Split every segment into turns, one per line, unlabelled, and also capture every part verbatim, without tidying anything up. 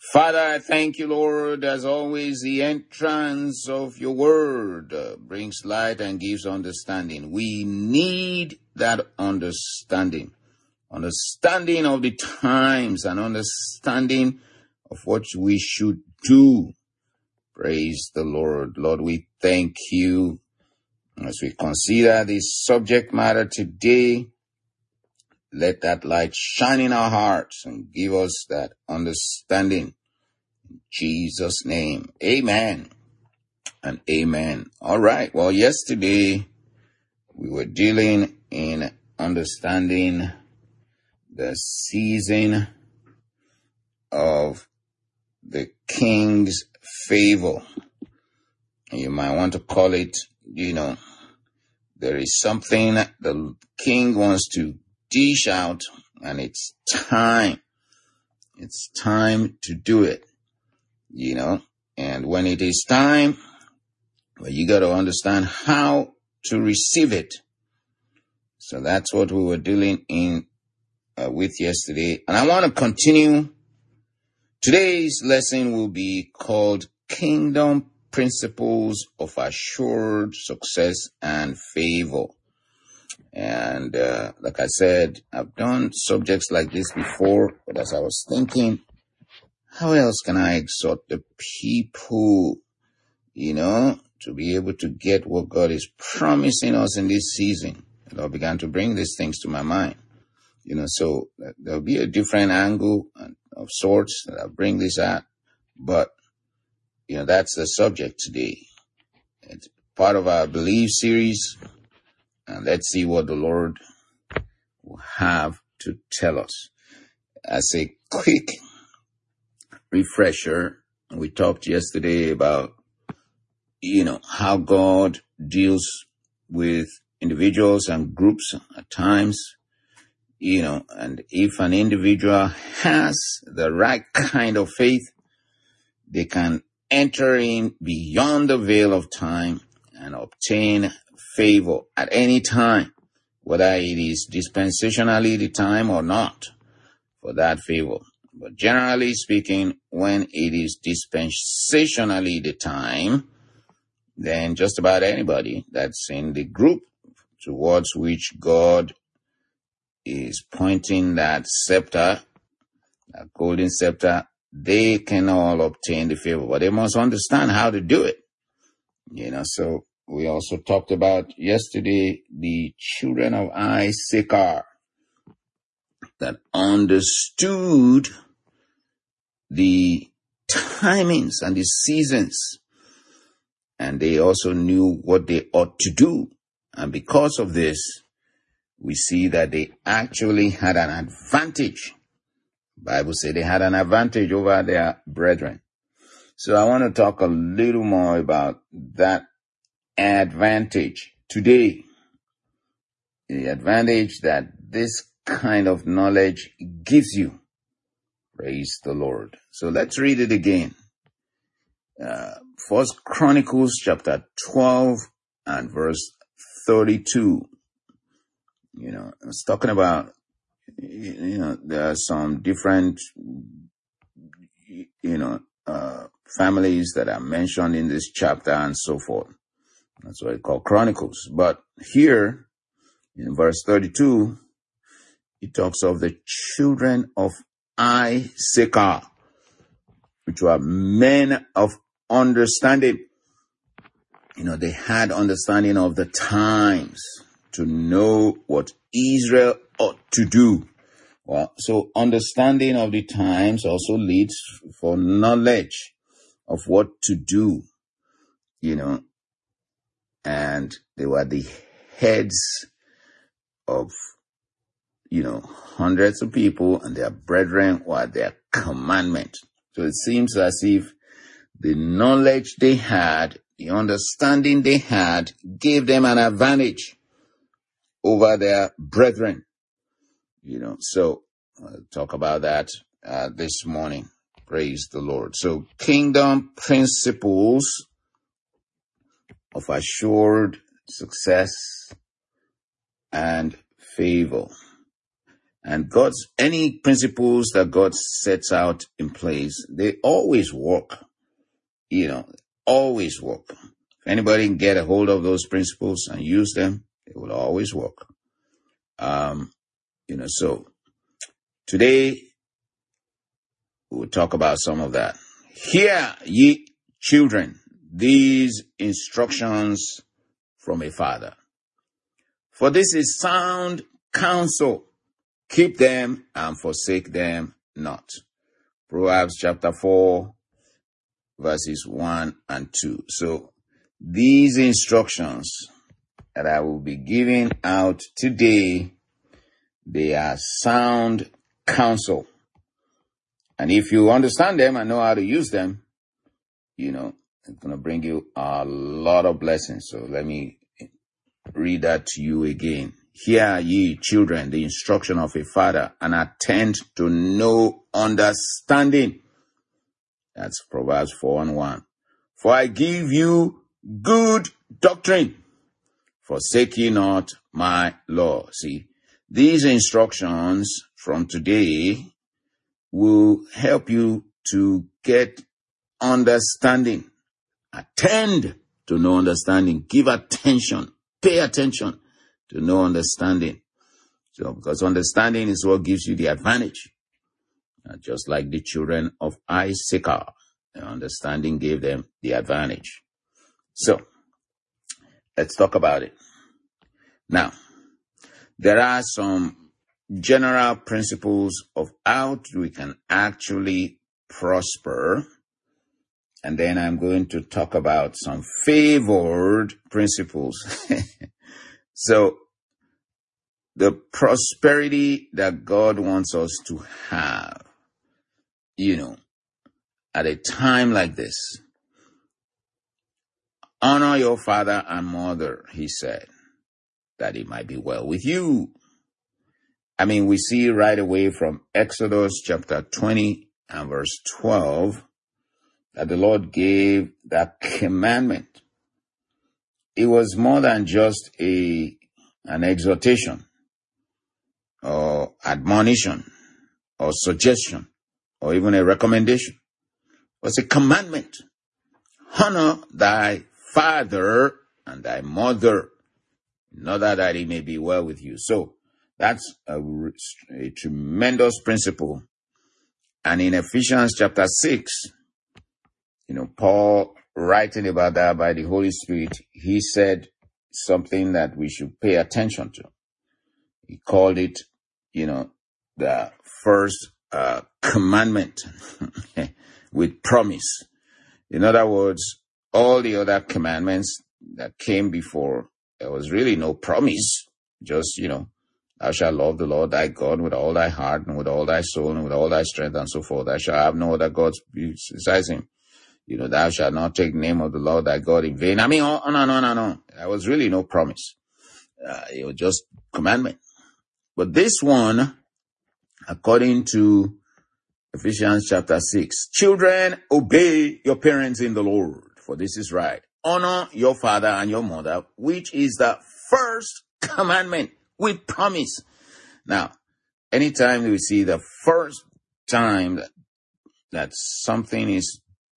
Father, I thank you, Lord, as always, the entrance of your word uh, brings light and gives understanding. We need that understanding, understanding of the times and understanding of what we should do. Praise the Lord. Lord, we thank you as we consider this subject matter today. Let that light shine in our hearts and give us that understanding. In Jesus' name, amen and amen. All right. Well, yesterday we were dealing in understanding the season of the king's favor. You might want to call it, you know, there is something the king wants to dish out, and it's time. It's time to do it, you know. And when it is time, well, you got to understand how to receive it. So that's what we were dealing in uh, with yesterday. And I want to continue. Today's lesson will be called Kingdom Principles of Assured Success and Favor. And uh, like I said, I've done subjects like this before, but as I was thinking, how else can I exhort the people, you know, to be able to get what God is promising us in this season? And I began to bring these things to my mind, you know, so there'll be a different angle of sorts that I'll bring this at, but, you know, that's the subject today. It's part of our Believe series. And let's see what the Lord will have to tell us. As a quick refresher, we talked yesterday about, you know, how God deals with individuals and groups at times, you know, and if an individual has the right kind of faith, they can enter in beyond the veil of time and obtain favor at any time, whether it is dispensationally the time or not for that favor. But generally speaking, when it is dispensationally the time, then just about anybody that's in the group towards which God is pointing that scepter, that golden scepter, they can all obtain the favor, but they must understand how to do it. You know, so we also talked about yesterday the children of Issachar that understood the timings and the seasons, and they also knew what they ought to do. And because of this, we see that they actually had an advantage. The Bible says they had an advantage over their brethren. So I want to talk a little more about that advantage today. The advantage that this kind of knowledge gives you. Praise the Lord. So let's read it again. Uh, First Chronicles chapter twelve and verse thirty-two. You know, it's talking about, you know, there are some different, you know, uh, families that are mentioned in this chapter and so forth. That's what it's called Chronicles. But here, in verse thirty-two, it talks of the children of Issachar, which were men of understanding. You know, they had understanding of the times to know what Israel ought to do. Well, so understanding of the times also leads for knowledge of what to do, you know. And they were the heads of, you know, hundreds of people, and their brethren were their commandment. So it seems as if the knowledge they had, the understanding they had, gave them an advantage over their brethren. You know, so I'll talk about that uh, this morning. Praise the Lord. So kingdom principles of assured success and favor. And God's, any principles that God sets out in place, they always work. You know, always work. If anybody can get a hold of those principles and use them, it will always work. Um, you know, so today we'll talk about some of that. Hear ye children, these instructions from a father. For this is sound counsel. Keep them and forsake them not. Proverbs chapter four, verses one and two. So these instructions that I will be giving out today, they are sound counsel. And if you understand them and know how to use them, you know, it's going to bring you a lot of blessings. So let me read that to you again. Hear ye children, the instruction of a father, and attend to no understanding. That's Proverbs four and one. For I give you good doctrine. Forsake ye not my law. See, these instructions from today will help you to get understanding. Attend to no understanding. Give attention. Pay attention to no understanding. So, because understanding is what gives you the advantage. Uh, just like the children of Issachar, the understanding gave them the advantage. So, let's talk about it. Now, there are some general principles of how we can actually prosper. And then I'm going to talk about some favored principles. So, the prosperity that God wants us to have, you know, at a time like this. Honor your father and mother, he said, that it might be well with you. I mean, we see right away from Exodus chapter twenty and verse twelve that the Lord gave that commandment. It was more than just a an exhortation or admonition or suggestion or even a recommendation. It was a commandment. Honor thy father and thy mother, in order that it may be well with you. So that's a, a tremendous principle. And in Ephesians chapter six, you know, Paul writing about that by the Holy Spirit, he said something that we should pay attention to. He called it, you know, the first uh, commandment with promise. In other words, all the other commandments that came before, there was really no promise. Just, you know, thou shalt love the Lord thy God with all thy heart and with all thy soul and with all thy strength and so forth. Thou shalt have no other gods besides him. You know, thou shalt not take the name of the Lord thy God in vain. I mean, on and on and on. There was really no promise. Uh, it was just commandment. But this one, according to Ephesians chapter six, children, obey your parents in the Lord, for this is right. Honor your father and your mother, which is the first commandment with promise. Now, anytime we see the first time that, that something is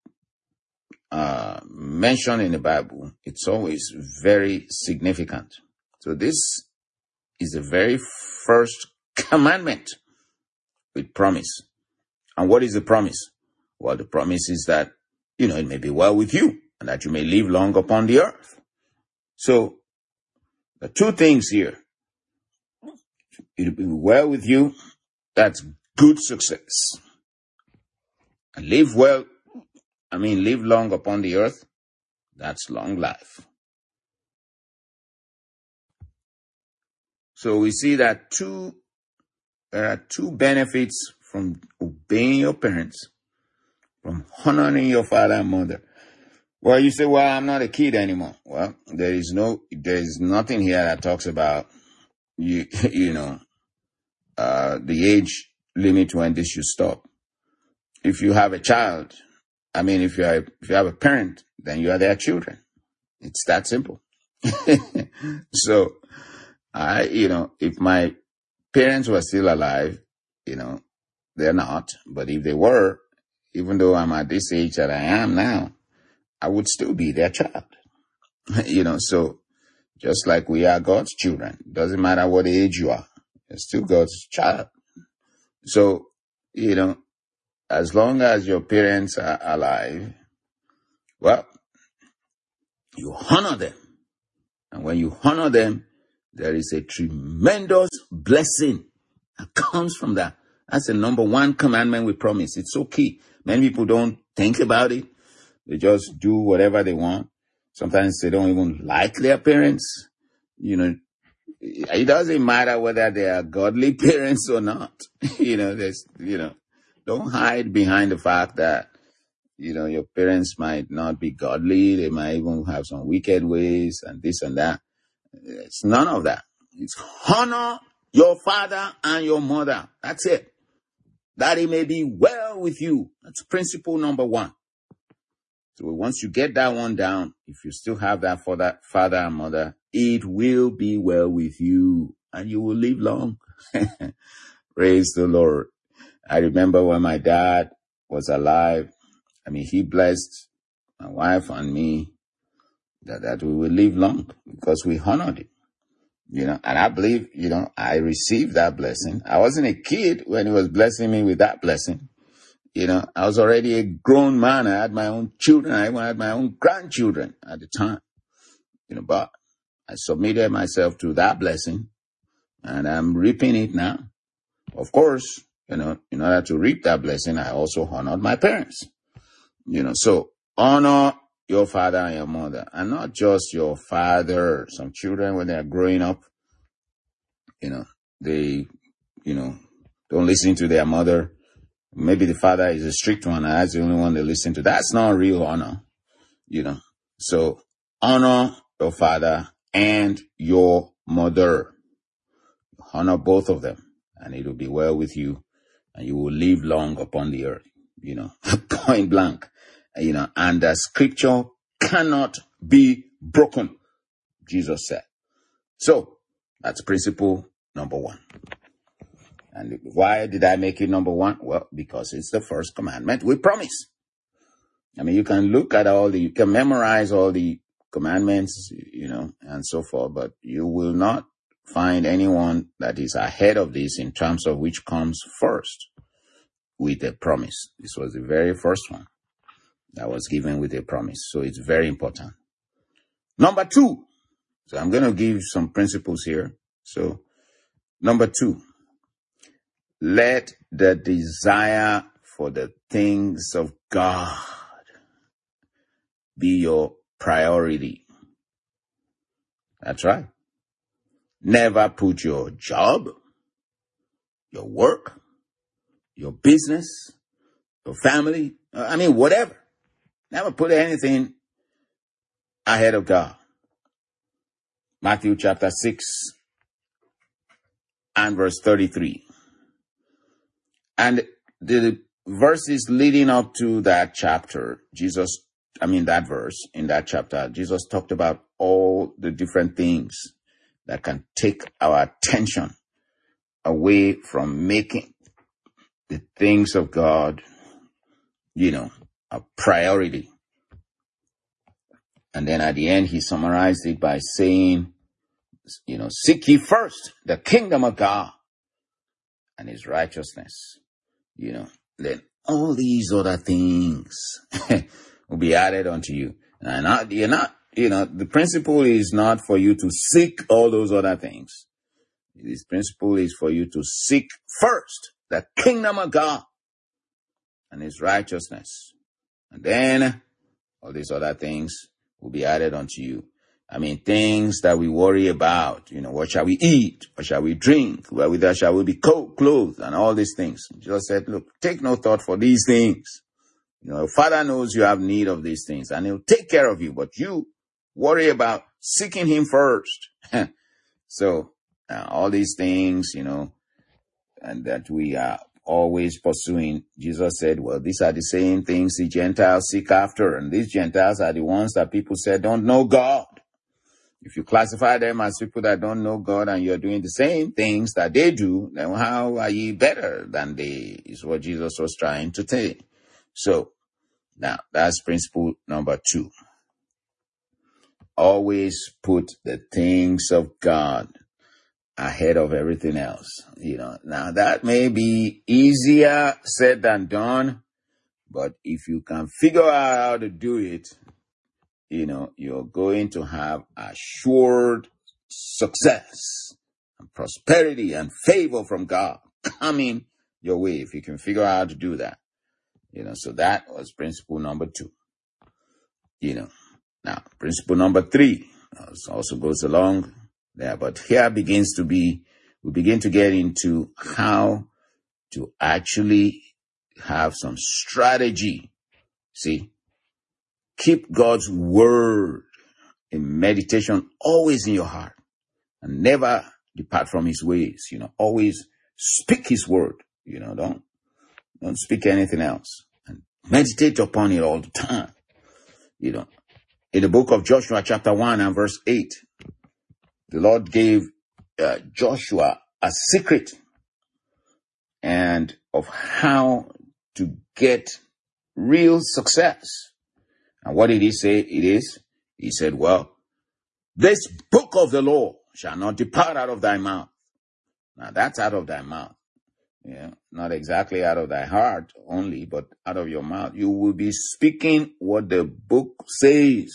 uh, mentioned in the Bible, it's always very significant. So this is the very first commandment with promise. And what is the promise? Well, the promise is that, you know, it may be well with you and that you may live long upon the earth. So, the two things here. It will be well with you. That's good success. And live well, I mean, live long upon the earth. That's long life. So we see that two, there are two benefits from obeying your parents, from honoring your father and mother. Well, you say, well, I'm not a kid anymore. Well, there is no, there is nothing here that talks about, you, you know, uh, the age limit when this should stop. If you have a child, I mean, if you are, if you have a parent, then you are their children. It's that simple. So, I, you know, if my parents were still alive, you know, they're not. But if they were, even though I'm at this age that I am now, I would still be their child. You know, so just like we are God's children, doesn't matter what age you are, you're still God's child. So, you know, as long as your parents are alive, well, you honor them. And when you honor them, there is a tremendous blessing that comes from that. That's the number one commandment we promise. It's so key. Many people don't think about it. They just do whatever they want. Sometimes they don't even like their parents. You know, it doesn't matter whether they are godly parents or not. You know, there's, you know, don't hide behind the fact that, you know, your parents might not be godly. They might even have some wicked ways and this and that. It's none of that. It's honor your father and your mother. That's it. That it may be well with you. That's principle number one. So once you get that one down, if you still have that for that father and mother, it will be well with you and you will live long. Praise the Lord. I remember when my dad was alive. I mean, he blessed my wife and me that, that we will live long because we honored it. You know, and I believe, you know, I received that blessing. I wasn't a kid when he was blessing me with that blessing. You know, I was already a grown man. I had my own children. I even had my own grandchildren at the time. You know, but I submitted myself to that blessing and I'm reaping it now. Of course, you know, in order to reap that blessing, I also honored my parents. You know, so honor your father and your mother, and not just your father. Some children, when they are growing up, you know, they, you know, don't listen to their mother. Maybe the father is a strict one, and that's the only one they listen to. That's not real honor, you know. So honor your father and your mother. Honor both of them, and it will be well with you, and you will live long upon the earth, you know, point blank. You know, and the scripture cannot be broken, Jesus said. So that's principle number one. And why did I make it number one? Well, because it's the first commandment we promise. I mean, you can look at all the, you can memorize all the commandments, you know, and so forth, but you will not find anyone that is ahead of this in terms of which comes first with a promise. This was the very first one that was given with a promise. So it's very important. Number two. So I'm going to give some principles here. So number two, let the desire for the things of God be your priority. That's right. Never put your job, your work, your business, your family, I mean, whatever. Never put anything ahead of God. Matthew chapter six and verse thirty-three. And the verses leading up to that chapter, Jesus, I mean that verse in that chapter, Jesus talked about all the different things that can take our attention away from making the things of God, you know, a priority. And then at the end, he summarized it by saying, you know, seek ye first the kingdom of God and his righteousness, you know, then all these other things will be added unto you. And not, you're not, you know, the principle is not for you to seek all those other things. This principle is for you to seek first the kingdom of God and his righteousness. And then all these other things will be added unto you. I mean, things that we worry about, you know, what shall we eat? What shall we drink? Whether shall we be clothed? And all these things. Jesus said, look, take no thought for these things. You know, your Father knows you have need of these things and he'll take care of you, but you worry about seeking him first. So uh, all these things, you know, and that we are always pursuing. Jesus said, well, these are the same things the Gentiles seek after. And these Gentiles are the ones that people said don't know God. If you classify them as people that don't know God and you're doing the same things that they do, then how are you better than they, is what Jesus was trying to say. So, now, that's principle number two. Always put the things of God ahead of everything else. You know, now that may be easier said than done, but if you can figure out how to do it, you know, you're going to have assured success and prosperity and favor from God coming your way if you can figure out how to do that. You know, so that was principle number two. You know, now principle number three also goes along there, but here begins to be, we begin to get into how to actually have some strategy. See, keep God's word in meditation always in your heart and never depart from his ways. You know, always speak his word. You know, don't, don't speak anything else, and meditate upon it all the time. You know, in the book of Joshua chapter one and verse eight, the Lord gave uh, Joshua a secret and of how to get real success. And what did he say it is? He said, well, this book of the law shall not depart out of thy mouth. Now that's out of thy mouth. Yeah, not exactly out of thy heart only, but out of your mouth. You will be speaking what the book says.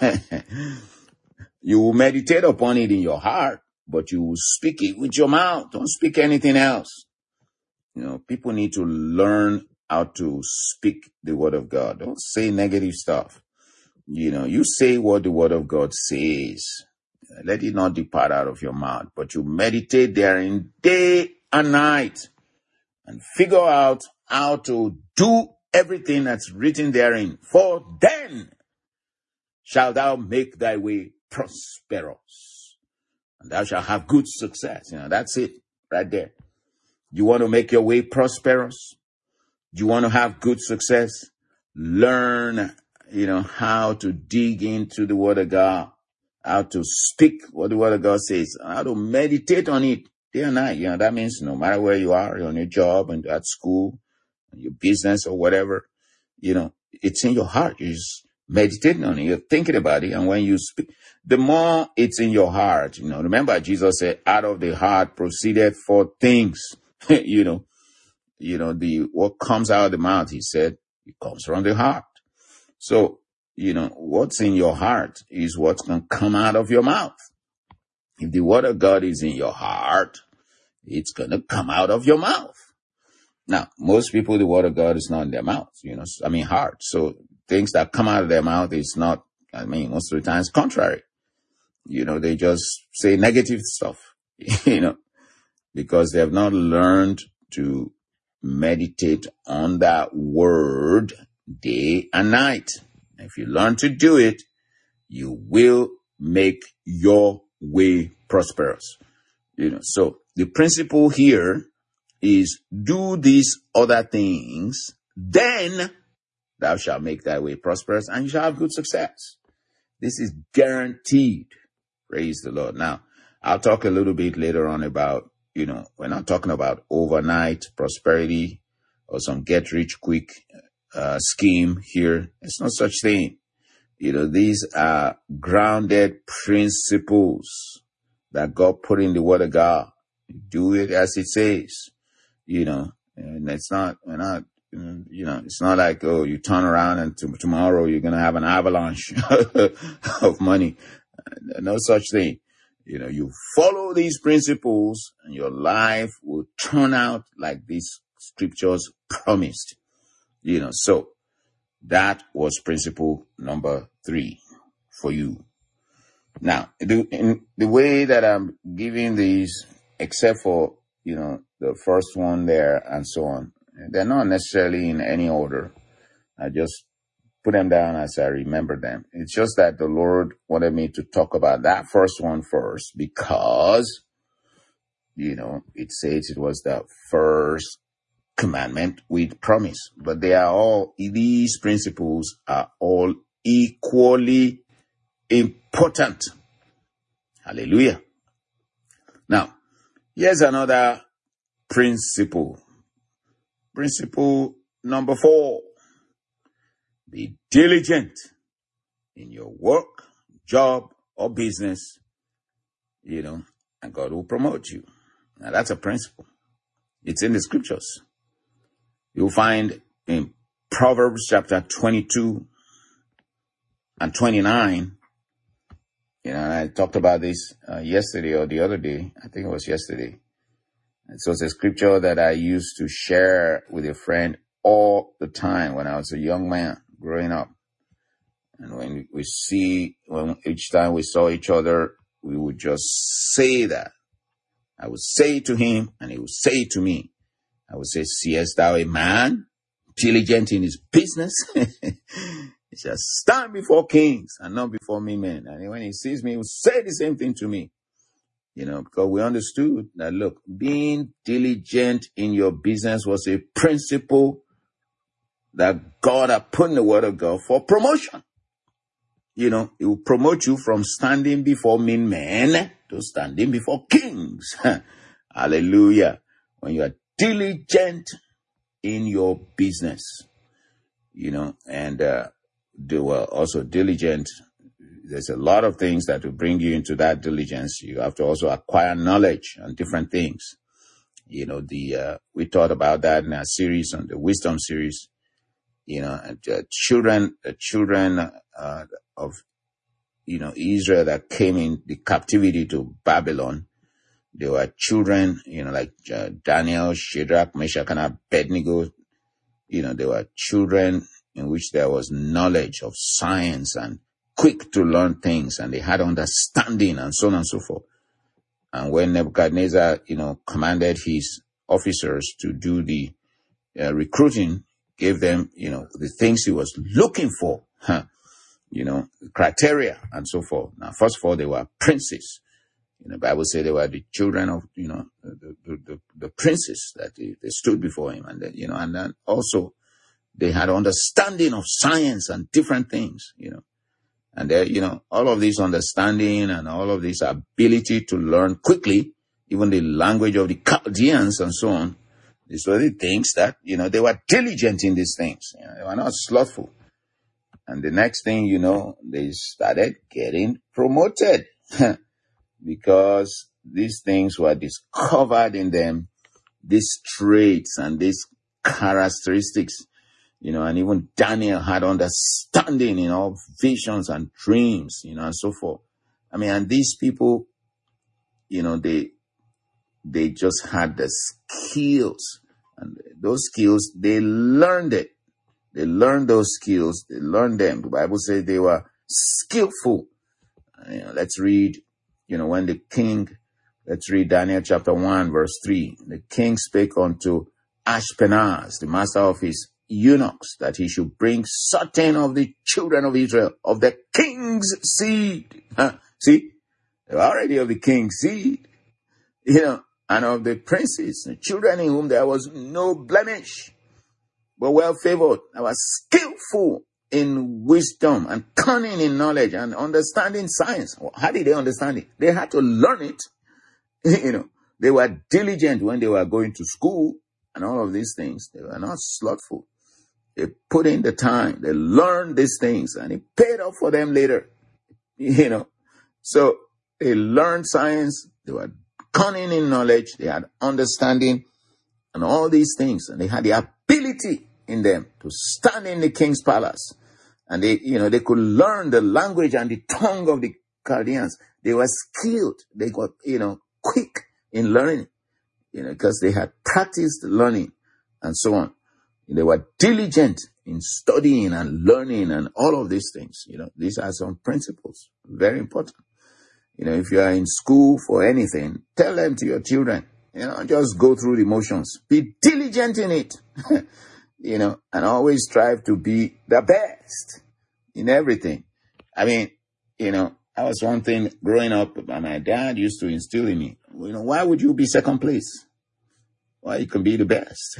You will meditate upon it in your heart, but you will speak it with your mouth. Don't speak anything else. You know, people need to learn how to speak the word of God. Don't say negative stuff. You know, you say what the word of God says. Let it not depart out of your mouth, but you meditate therein day and night and figure out how to do everything that's written therein. For then shalt thou make thy way prosperous, and thou shalt have good success. You know, that's it right there. You want to make your way prosperous? You want to have good success? Learn, you know, how to dig into the word of God, how to speak what the word of God says, how to meditate on it day and night. You know, that means no matter where you are, you're on your job and at school, your business or whatever, you know, it's in your heart. You're just meditating on it. You're thinking about it. And when you speak, the more it's in your heart, you know, remember Jesus said, out of the heart proceeded forth things, you know, you know, the, what comes out of the mouth, he said, it comes from the heart. So, you know, what's in your heart is what's going to come out of your mouth. If the word of God is in your heart, it's going to come out of your mouth. Now, most people, the word of God is not in their mouth, you know, I mean, heart. So things that come out of their mouth is not, I mean, most of the time it's contrary. You know, they just say negative stuff, you know, because they have not learned to meditate on that word day and night. If you learn to do it, you will make your way prosperous. You know, so the principle here is do these other things, then thou shalt make thy way prosperous and you shall have good success. This is guaranteed. Praise the Lord. Now, I'll talk a little bit later on about, you know, we're not talking about overnight prosperity or some get rich quick uh, scheme here. It's no such thing. You know, these are grounded principles that God put in the word of God. Do it as it says, you know, and it's not, we're not, you know, it's not like, oh, you turn around and t- tomorrow you're going to have an avalanche of money. No such thing. You know, you follow these principles and your life will turn out like these scriptures promised. You know, so that was principle number three for you. Now, the, in the way that I'm giving these, except for, you know, the first one there and so on, they're not necessarily in any order. I just put them down as I remember them. It's just that the Lord wanted me to talk about that first one first because, you know, it says it was the first commandment with promise. But they are all, these principles are all equally important. Hallelujah. Now, here's another principle. Principle number four. Be diligent in your work, job, or business, you know, and God will promote you. Now, that's a principle. It's in the scriptures. You'll find in Proverbs chapter twenty-two and twenty-nine, you know, and I talked about this uh, yesterday or the other day. I think it was yesterday. And so it's a scripture that I used to share with a friend all the time when I was a young man growing up. And when we see, when each time we saw each other, we would just say that. I would say to him, and he would say to me, I would say, seest thou a man diligent in his business? He shall stand before kings and not before me men. And when he sees me, he will say the same thing to me. You know, because we understood that, look, being diligent in your business was a principle that God had put in the word of God for promotion. You know, it will promote you from standing before mean men to standing before kings. Hallelujah. When you are diligent in your business, you know, and uh, they were also diligent. There's a lot of things that will bring you into that diligence. You have to also acquire knowledge on different things. You know, the uh, we thought about that in our series, on the wisdom series. You know, and, uh, children, the children uh, of, you know, Israel that came in the captivity to Babylon, they were children, you know, like uh, Daniel, Shadrach, Meshach, and Abednego. You know, they were children in which there was knowledge of science and quick to learn things, and they had understanding and so on and so forth. And when Nebuchadnezzar, you know, commanded his officers to do the uh, recruiting, gave them, you know, the things he was looking for, huh, you know, criteria and so forth. Now, first of all, they were princes. You know, the Bible says they were the children of, you know, the, the, the, the princes that they, they stood before him. And then, you know, and then also they had understanding of science and different things, you know. And there, you know, all of this understanding and all of this ability to learn quickly, even the language of the Chaldeans and so on, these were the things that, you know, they were diligent in these things. You know, they were not slothful. And the next thing, you know, they started getting promoted because these things were discovered in them, these traits and these characteristics, you know, and even Daniel had understanding in all visions and dreams, you know, and so forth. I mean, and these people, you know, they, they just had the skills, and those skills, they learned it. They learned those skills. They learned them. The Bible says they were skillful. You know, let's read, you know, when the king, let's read Daniel chapter one, verse three. The king spake unto Ashpenaz, the master of his eunuchs, that he should bring certain of the children of Israel, of the king's seed. Huh? See, they were already of the king's seed, you know, and of the princes, the children in whom there was no blemish, but well favored. They were skillful in wisdom and cunning in knowledge and understanding science. How did they understand it? They had to learn it. You know, they were diligent when they were going to school and all of these things. They were not slothful. They put in the time. They learned these things, and it paid off for them later. You know, so they learned science. They were cunning in knowledge. They had understanding and all these things, and they had the ability in them to stand in the king's palace. And they, you know, they could learn the language and the tongue of the Chaldeans. They were skilled. They got, you know, quick in learning, you know, because they had practiced learning and so on. They were diligent in studying and learning and all of these things. You know, these are some principles, very important. You know, if you are in school for anything, tell them to your children, you know, just go through the motions. Be diligent in it, you know, and always strive to be the best in everything. I mean, you know, that was one thing growing up, my dad used to instill in me, you know, why would you be second place? Well, you can be the best.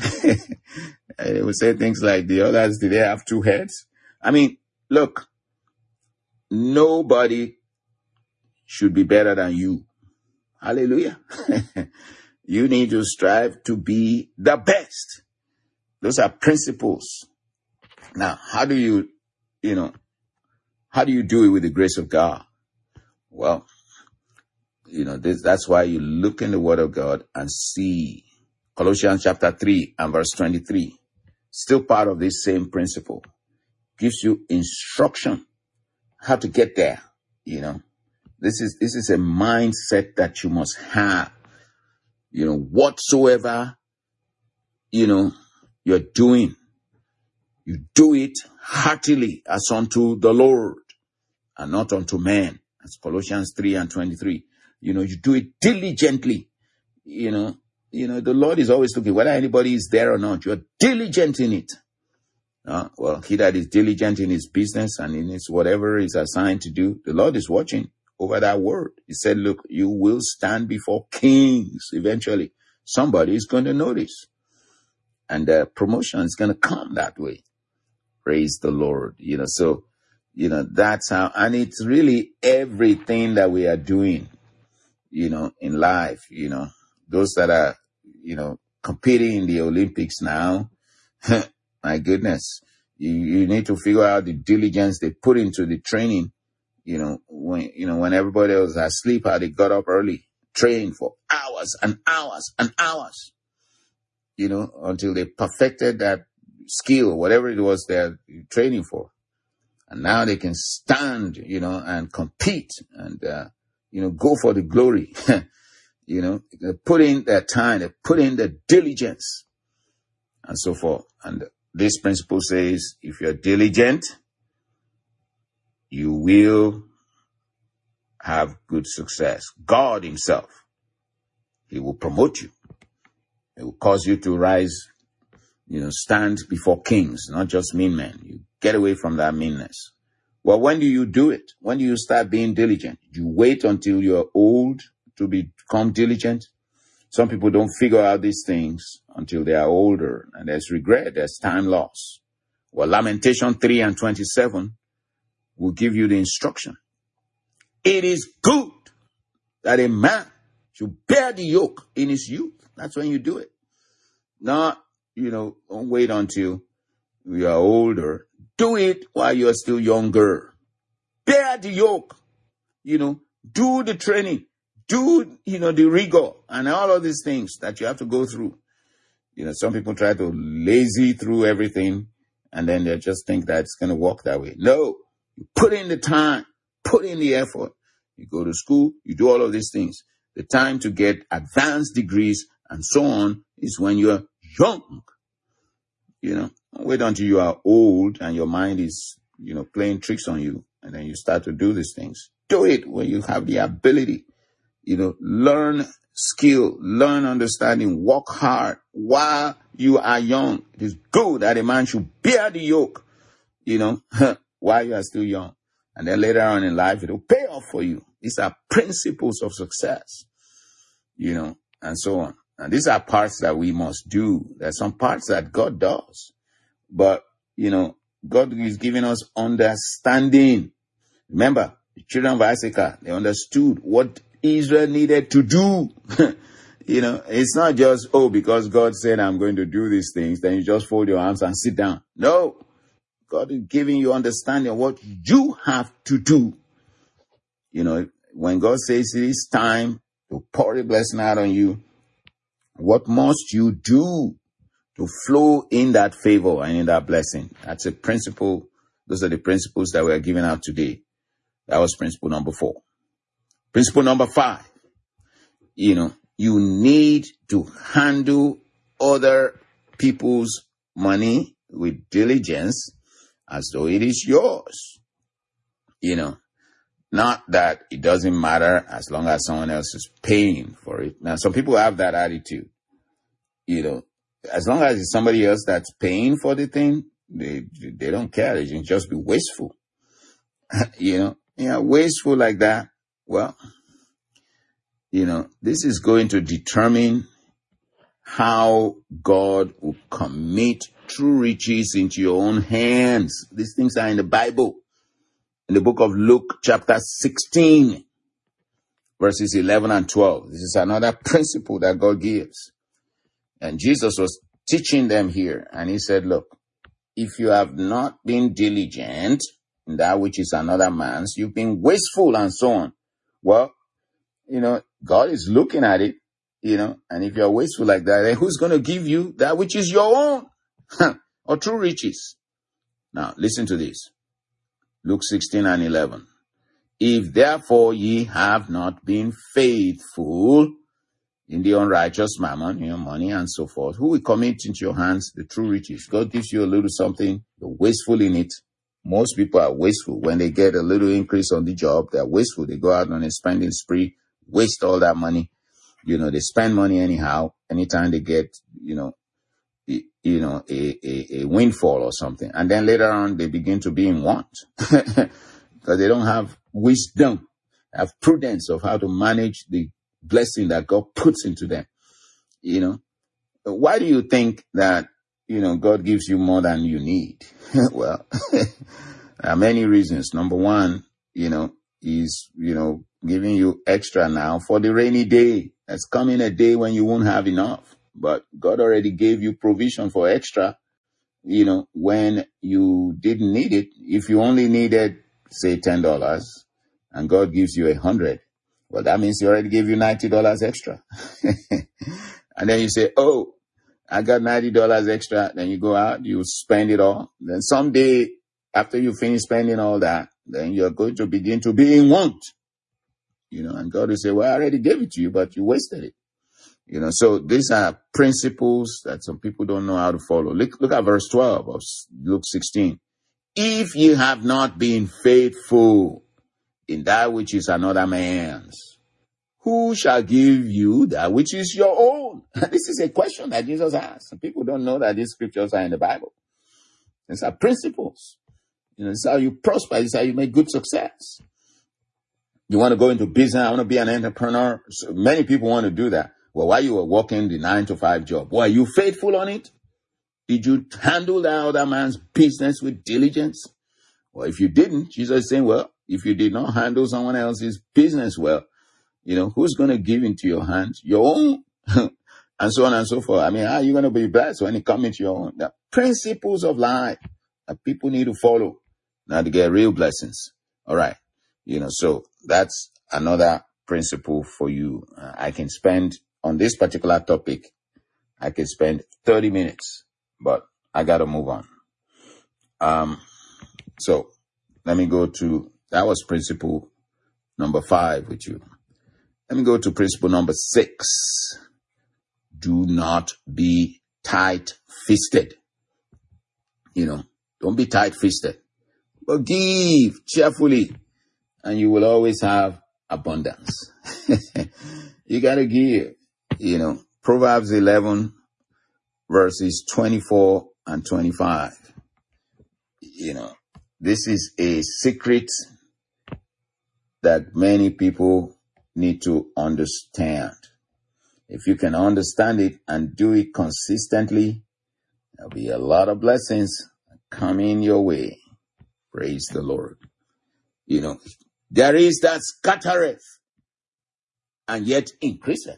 They would say things like, the others, did they have two heads? I mean, look, nobody should be better than you. Hallelujah. You need to strive to be the best. Those are principles. Now, how do you, you know, how do you do it with the grace of God? Well, you know, this, that's why you look in the Word of God and see Colossians chapter three and verse twenty-three. Still part of this same principle. Gives you instruction how to get there. You know, this is, this is a mindset that you must have. You know, whatsoever, you know, you're doing, you do it heartily as unto the Lord and not unto man. That's Colossians three and twenty-three. You know, you do it diligently. You know, you know, the Lord is always looking, whether anybody is there or not, you're diligent in it. Uh, well, he that is diligent in his business and in his whatever is assigned to do, the Lord is watching over that word. He said, look, you will stand before kings eventually. Somebody is going to notice. And the promotion is going to come that way. Praise the Lord. You know, so, you know, that's how, and it's really everything that we are doing, you know, in life, you know, those that are, you know, competing in the Olympics now, my goodness, you, you need to figure out the diligence they put into the training. You know, when, you know, when everybody was asleep, how they got up early, trained for hours and hours and hours, you know, until they perfected that skill, whatever it was they're training for. And now they can stand, you know, and compete and, uh, you know, go for the glory. You know, they put in their time, they put in the diligence and so forth. And this principle says, if you're diligent, you will have good success. God himself, he will promote you. It will cause you to rise, you know, stand before kings, not just mean men. You get away from that meanness. Well, when do you do it? When do you start being diligent? You wait until you're old to become diligent. Some people don't figure out these things until they are older, and there's regret, there's time loss. Well, Lamentation three and twenty-seven will give you the instruction. It is good that a man should bear the yoke in his youth. That's when you do it. Not, you know, don't wait until you are older. Do it while you're still younger. Bear the yoke. You know, do the training. Do, you know, the rigor and all of these things that you have to go through. You know, some people try to lazy through everything and then they just think that it's going to work that way. No, you put in the time, put in the effort. You go to school, you do all of these things. The time to get advanced degrees and so on is when you're young. You know, don't wait until you are old and your mind is, you know, playing tricks on you and then you start to do these things. Do it when you have the ability. You know, learn skill, learn understanding, work hard while you are young. It is good that a man should bear the yoke, you know, while you are still young. And then later on in life, it will pay off for you. These are principles of success, you know, and so on. And these are parts that we must do. There's some parts that God does. But, you know, God is giving us understanding. Remember, the children of Issachar, they understood what Israel needed to do. You know, it's not just, oh, because God said I'm going to do these things, then you just fold your arms and sit down. No, God is giving you understanding of what you have to do. You know, when God says it is time to pour a blessing out on you, what must you do to flow in that favor and in that blessing? That's a principle. Those are the principles that we are giving out today. That was principle number four. Principle number five, you know, you need to handle other people's money with diligence as though it is yours. You know, not that it doesn't matter as long as someone else is paying for it. Now, some people have that attitude. You know, as long as it's somebody else that's paying for the thing, they they don't care. They can just be wasteful. you know, yeah, wasteful like that. Well, you know, this is going to determine how God will commit true riches into your own hands. These things are in the Bible. In the book of Luke chapter sixteen. verses eleven and twelve. This is another principle that God gives. And Jesus was teaching them here. And he said, look, if you have not been diligent in that which is another man's, you've been wasteful and so on. Well, you know, God is looking at it, you know, and if you're wasteful like that, then who's going to give you that which is your own or true riches? Now, listen to this. Luke sixteen and eleven. If therefore ye have not been faithful in the unrighteous mammon, you know, money and so forth, who will commit into your hands the true riches? God gives you a little something, you're wasteful in it. Most people are wasteful. When they get a little increase on the job, they're wasteful. They go out on a spending spree, waste all that money. You know, they spend money anyhow, anytime they get, you know, you know, a, a, a windfall or something. And then later on, they begin to be in want because they don't have wisdom, have prudence of how to manage the blessing that God puts into them. You know, why do you think that, you know, God gives you more than you need? Well, there are many reasons. Number one, you know, He's, you know, giving you extra now for the rainy day. There's coming a day when you won't have enough. But God already gave you provision for extra, you know, when you didn't need it. If you only needed, say, ten dollars, and God gives you a hundred, well, that means He already gave you ninety dollars extra. And then you say, oh, I got ninety dollars extra. Then you go out, you spend it all. Then someday, after you finish spending all that, then you're going to begin to be in want. You know, and God will say, well, I already gave it to you, but you wasted it. You know, so these are principles that some people don't know how to follow. Look, look at verse twelve of Luke sixteen. If ye have not been faithful in that which is another man's, who shall give you that which is your own? This is a question that Jesus asked. Some people don't know that these scriptures are in the Bible. These are principles. You know, this is how you prosper. This is how you make good success. You want to go into business. I want to be an entrepreneur. So many people want to do that. Well, while you were working the nine to five job, were you faithful on it? Did you handle that other man's business with diligence? Well, if you didn't, Jesus is saying, well, if you did not handle someone else's business well, you know, who's going to give into your hands? Your own. And so on and so forth. I mean, how are you going to be blessed when it comes into your own? The principles of life that people need to follow now to get real blessings. All right. You know, so that's another principle for you. Uh, I can spend on this particular topic, I can spend thirty minutes, but I got to move on. Um, so let me go to, that was principle number five with you. Let me go to principle number six. Do not be tight-fisted. You know, don't be tight-fisted, but give cheerfully, and you will always have abundance. You got to give. You know, Proverbs eleven, verses twenty-four and twenty-five. You know, this is a secret that many people need to understand. If you can understand it and do it consistently, there'll be a lot of blessings coming your way. Praise the Lord. You know, there is that scattereth and yet increaseth.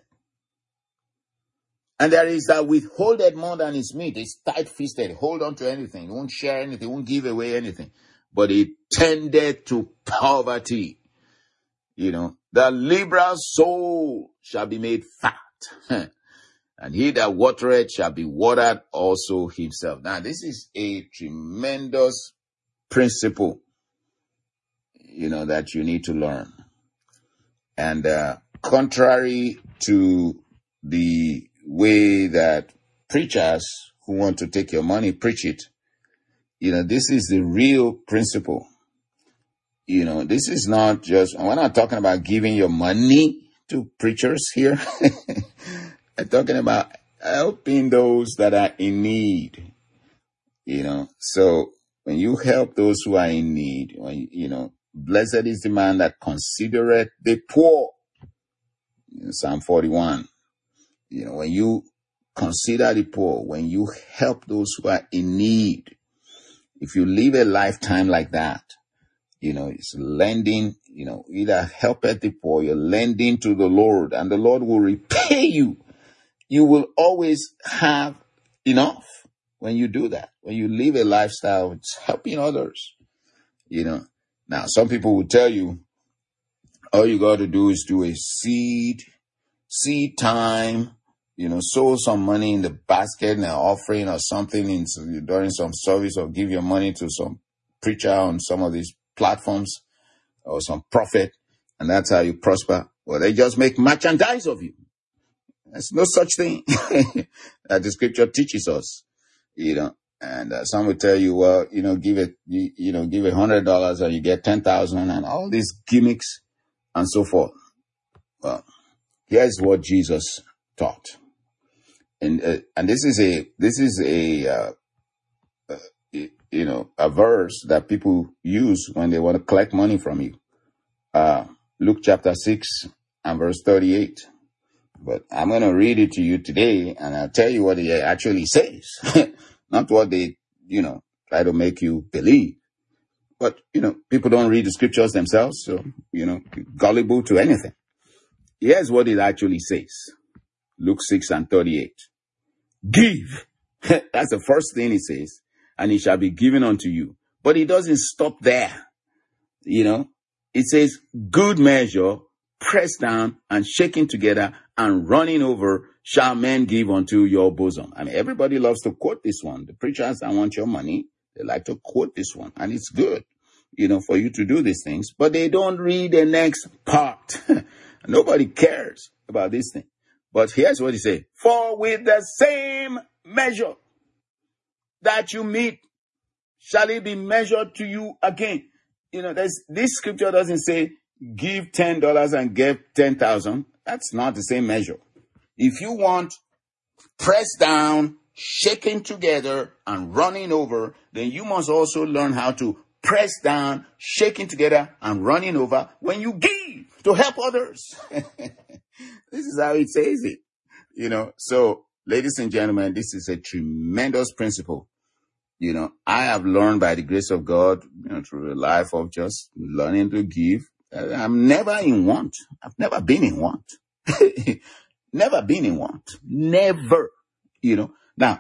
And there is that withholdeth more than is meet. It's tight-fisted. Hold on to anything. It won't share anything. It won't give away anything. But it tendeth to poverty. You know, the liberal soul shall be made fat. And he that watereth shall be watered also himself. Now, this is a tremendous principle, you know, that you need to learn. And uh, contrary to the way that preachers who want to take your money preach it, you know, this is the real principle. You know, this is not just, we're not talking about giving your money to preachers here. I'm talking about helping those that are in need. You know, so when you help those who are in need, when, you know, blessed is the man that considereth the poor. You know, Psalm forty-one. You know, when you consider the poor, when you help those who are in need, if you live a lifetime like that, you know, it's lending You know, he that helpeth the poor, you're lending to the Lord, and the Lord will repay you. You will always have enough when you do that, when you live a lifestyle it's helping others. You know, now some people will tell you, all you got to do is do a seed, seed time, you know, sow some money in the basket and an offering or something in, during some service, or give your money to some preacher on some of these platforms or some prophet, and that's how you prosper. Well, they just make merchandise of you. There's no such thing that the scripture teaches us, you know. And uh, some will tell you, well, you know, give it, you, you know, give a hundred dollars and you get ten thousand, and all these gimmicks and so forth. Well, here's what Jesus taught, and uh, and this is a this is a uh, uh, you know a verse that people use when they want to collect money from you. Uh, Luke chapter six and verse thirty-eight. But I'm going to read it to you today, and I'll tell you what it actually says. Not what they, you know, try to make you believe. But, you know, people don't read the scriptures themselves, so, you know, gullible to anything. Here's what it actually says. Luke six and thirty-eight. Give. That's the first thing it says. And it shall be given unto you. But it doesn't stop there. You know, it says good measure, pressed down and shaken together and running over, shall men give unto your bosom. I mean, everybody loves to quote this one. The preachers that want your money, they like to quote this one. And it's good, you know, for you to do these things. But they don't read the next part. Nobody cares about this thing. But here's what he said. For with the same measure that you meet, shall it be measured to you again. You know, there's, this scripture doesn't say, give ten dollars and get ten thousand. That's not the same measure. If you want pressed down, shaken together, and running over, then you must also learn how to press down, shaking together, and running over when you give to help others. This is how it says it. You know, so ladies and gentlemen, this is a tremendous principle. You know, I have learned by the grace of God, you know, through the life of just learning to give. I'm never in want. I've never been in want. Never been in want. Never. You know. Now,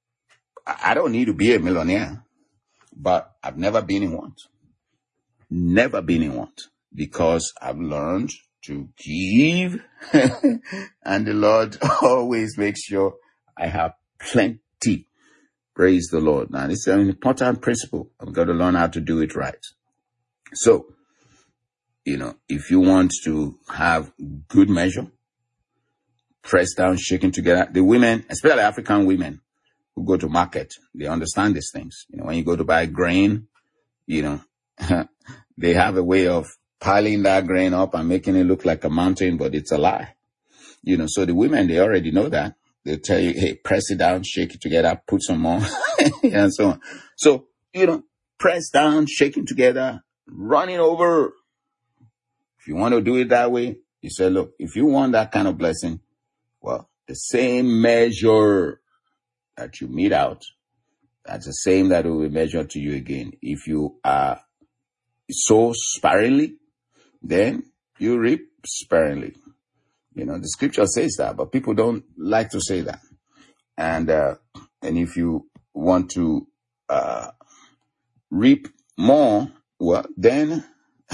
I don't need to be a millionaire, but I've never been in want. Never been in want, because I've learned to give, and the Lord always makes sure I have plenty. Praise the Lord. Now, this is an important principle. I've got to learn how to do it right. So, you know, if you want to have good measure, pressed down, shaken together, the women, especially African women who go to market, they understand these things. You know, when you go to buy grain, you know, they have a way of piling that grain up and making it look like a mountain, but it's a lie. You know, so the women, they already know that. They'll tell you, hey, press it down, shake it together, put some more, and so on. So, you know, press down, shaking together, running over. If you want to do it that way, you say, look, if you want that kind of blessing, well, the same measure that you mete out, that's the same that will be measured to you again. If you are sow sparingly, then you reap sparingly. You know, the scripture says that, but people don't like to say that. And, uh, and if you want to, uh, reap more, well, then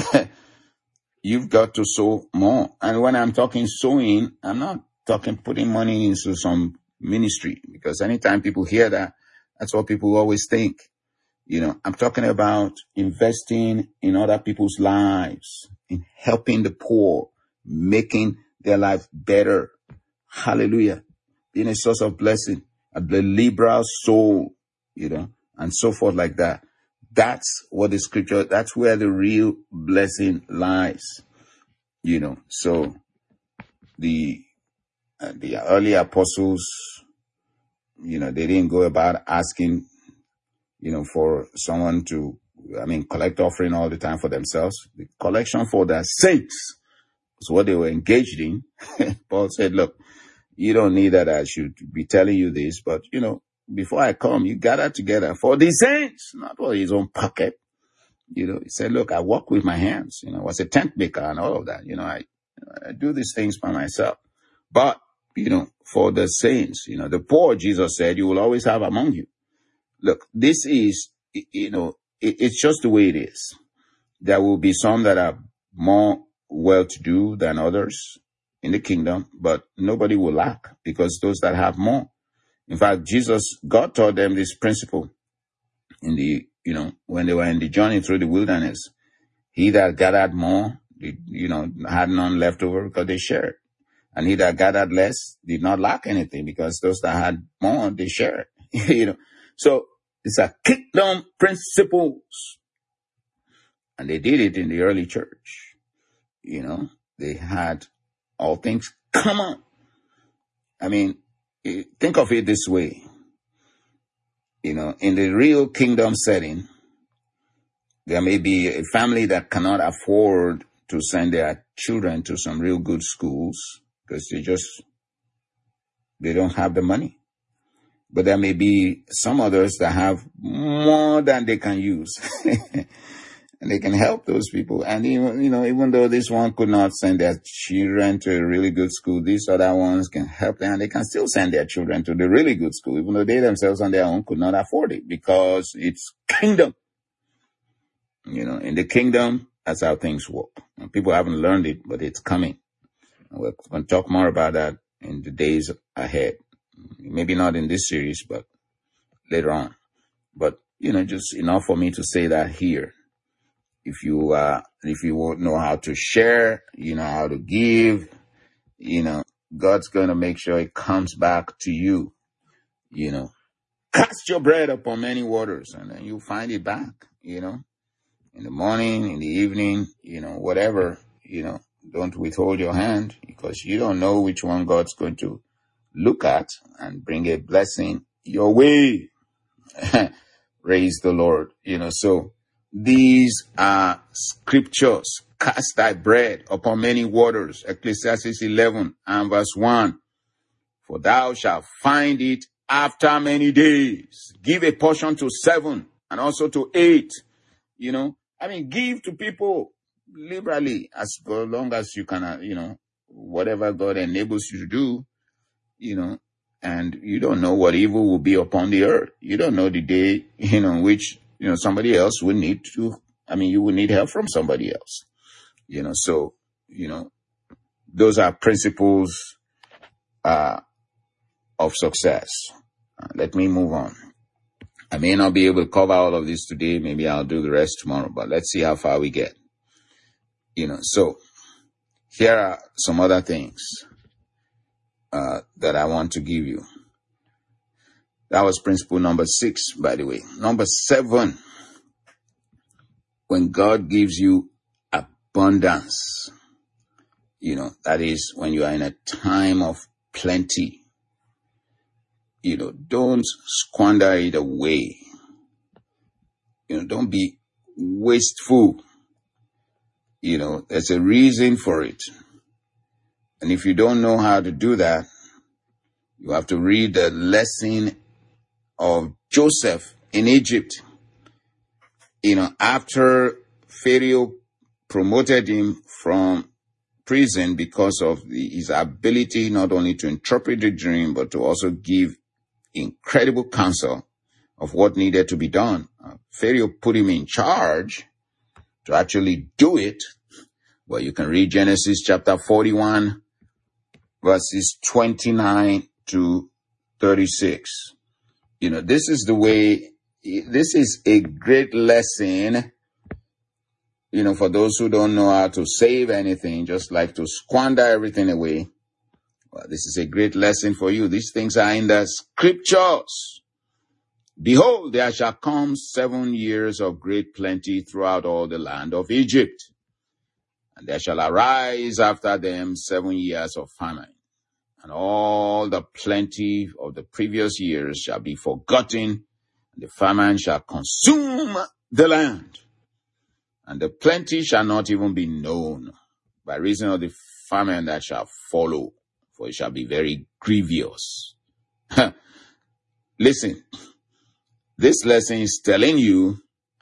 you've got to sow more. And when I'm talking sowing, I'm not talking putting money into some ministry, because anytime people hear that, that's what people always think. You know, I'm talking about investing in other people's lives, in helping the poor, making their life better. Hallelujah. Being a source of blessing, a liberal soul, you know, and so forth like that. That's what the scripture, that's where the real blessing lies, you know. So the, uh, the early apostles, you know, they didn't go about asking, you know, for someone to, I mean, collect offering all the time for themselves. The collection for the saints is what they were engaged in. Paul said, look, you don't need that I should be telling you this, but, you know, before I come, you gather together for the saints, not for his own pocket. You know, he said, look, I work with my hands. You know, I was a tent maker and all of that. You know, I, I do these things by myself. But, you know, for the saints, you know, the poor, Jesus said, you will always have among you. Look, this is, you know, it, it's just the way it is. There will be some that are more well-to-do than others in the kingdom, but nobody will lack because those that have more. In fact, Jesus, God taught them this principle in the, you know, when they were in the journey through the wilderness. He that gathered more, you know, had none left over because they shared. And he that gathered less did not lack anything because those that had more, they shared. You know, so it's a kingdom principles. And they did it in the early church. You know, they had all things common. I mean, think of it this way. You know, in the real kingdom setting, there may be a family that cannot afford to send their children to some real good schools because they just, they don't have the money. But there may be some others that have more than they can use. And they can help those people. And even, you know, even though this one could not send their children to a really good school, these other ones can help them and they can still send their children to the really good school, even though they themselves on their own could not afford it because it's kingdom. You know, in the kingdom, that's how things work. And people haven't learned it, but it's coming. And we're going to talk more about that in the days ahead. Maybe not in this series, but later on. But, you know, just enough for me to say that here. If you, uh, if you won't know how to share, you know how to give, you know, God's going to make sure it comes back to you. You know, cast your bread upon many waters and then you'll find it back, you know, in the morning, in the evening, you know, whatever, you know, don't withhold your hand because you don't know which one God's going to look at and bring a blessing your way. Praise the Lord, you know, so these are scriptures. Cast thy bread upon many waters. Ecclesiastes eleven and verse one. For thou shalt find it after many days. Give a portion to seven and also to eight. You know, I mean, give to people liberally as long as you can, uh, you know, whatever God enables you to do, you know, and you don't know what evil will be upon the earth. You don't know the day, you know, which, you know, somebody else would need to, I mean, you would need help from somebody else, you know, so, you know, those are principles, uh, of success. Uh, let me move on. I may not be able to cover all of this today. Maybe I'll do the rest tomorrow, but let's see how far we get, you know, so here are some other things, uh, that I want to give you. That was principle number six, by the way. Number seven, when God gives you abundance, you know, that is when you are in a time of plenty, you know, don't squander it away. You know, don't be wasteful. You know, there's a reason for it. And if you don't know how to do that, you have to read the lesson of Joseph in Egypt. You know, after Pharaoh promoted him from prison because of the, his ability not only to interpret the dream, but to also give incredible counsel of what needed to be done. Uh, Pharaoh put him in charge to actually do it. Well, you can read Genesis chapter forty-one, verses twenty-nine to thirty-six. You know, this is the way, this is a great lesson, you know, for those who don't know how to save anything, just like to squander everything away. Well, this is a great lesson for you. These things are in the scriptures. Behold, there shall come seven years of great plenty throughout all the land of Egypt. And there shall arise after them seven years of famine. And all the plenty of the previous years shall be forgotten, and the famine shall consume the land. And the plenty shall not even be known by reason of the famine that shall follow, for it shall be very grievous. Listen, this lesson is telling you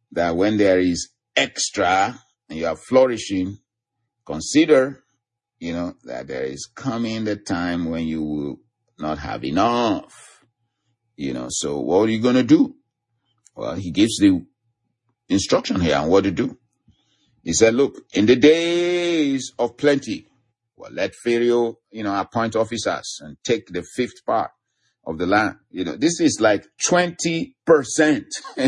that when there is extra and you are flourishing, consider, you know, that there is coming the time when you will not have enough. You know, so what are you going to do? Well, he gives the instruction here on what to do. He said, look, in the days of plenty, well, let Pharaoh, you know, appoint officers and take the fifth part of the land. You know, this is like twenty percent.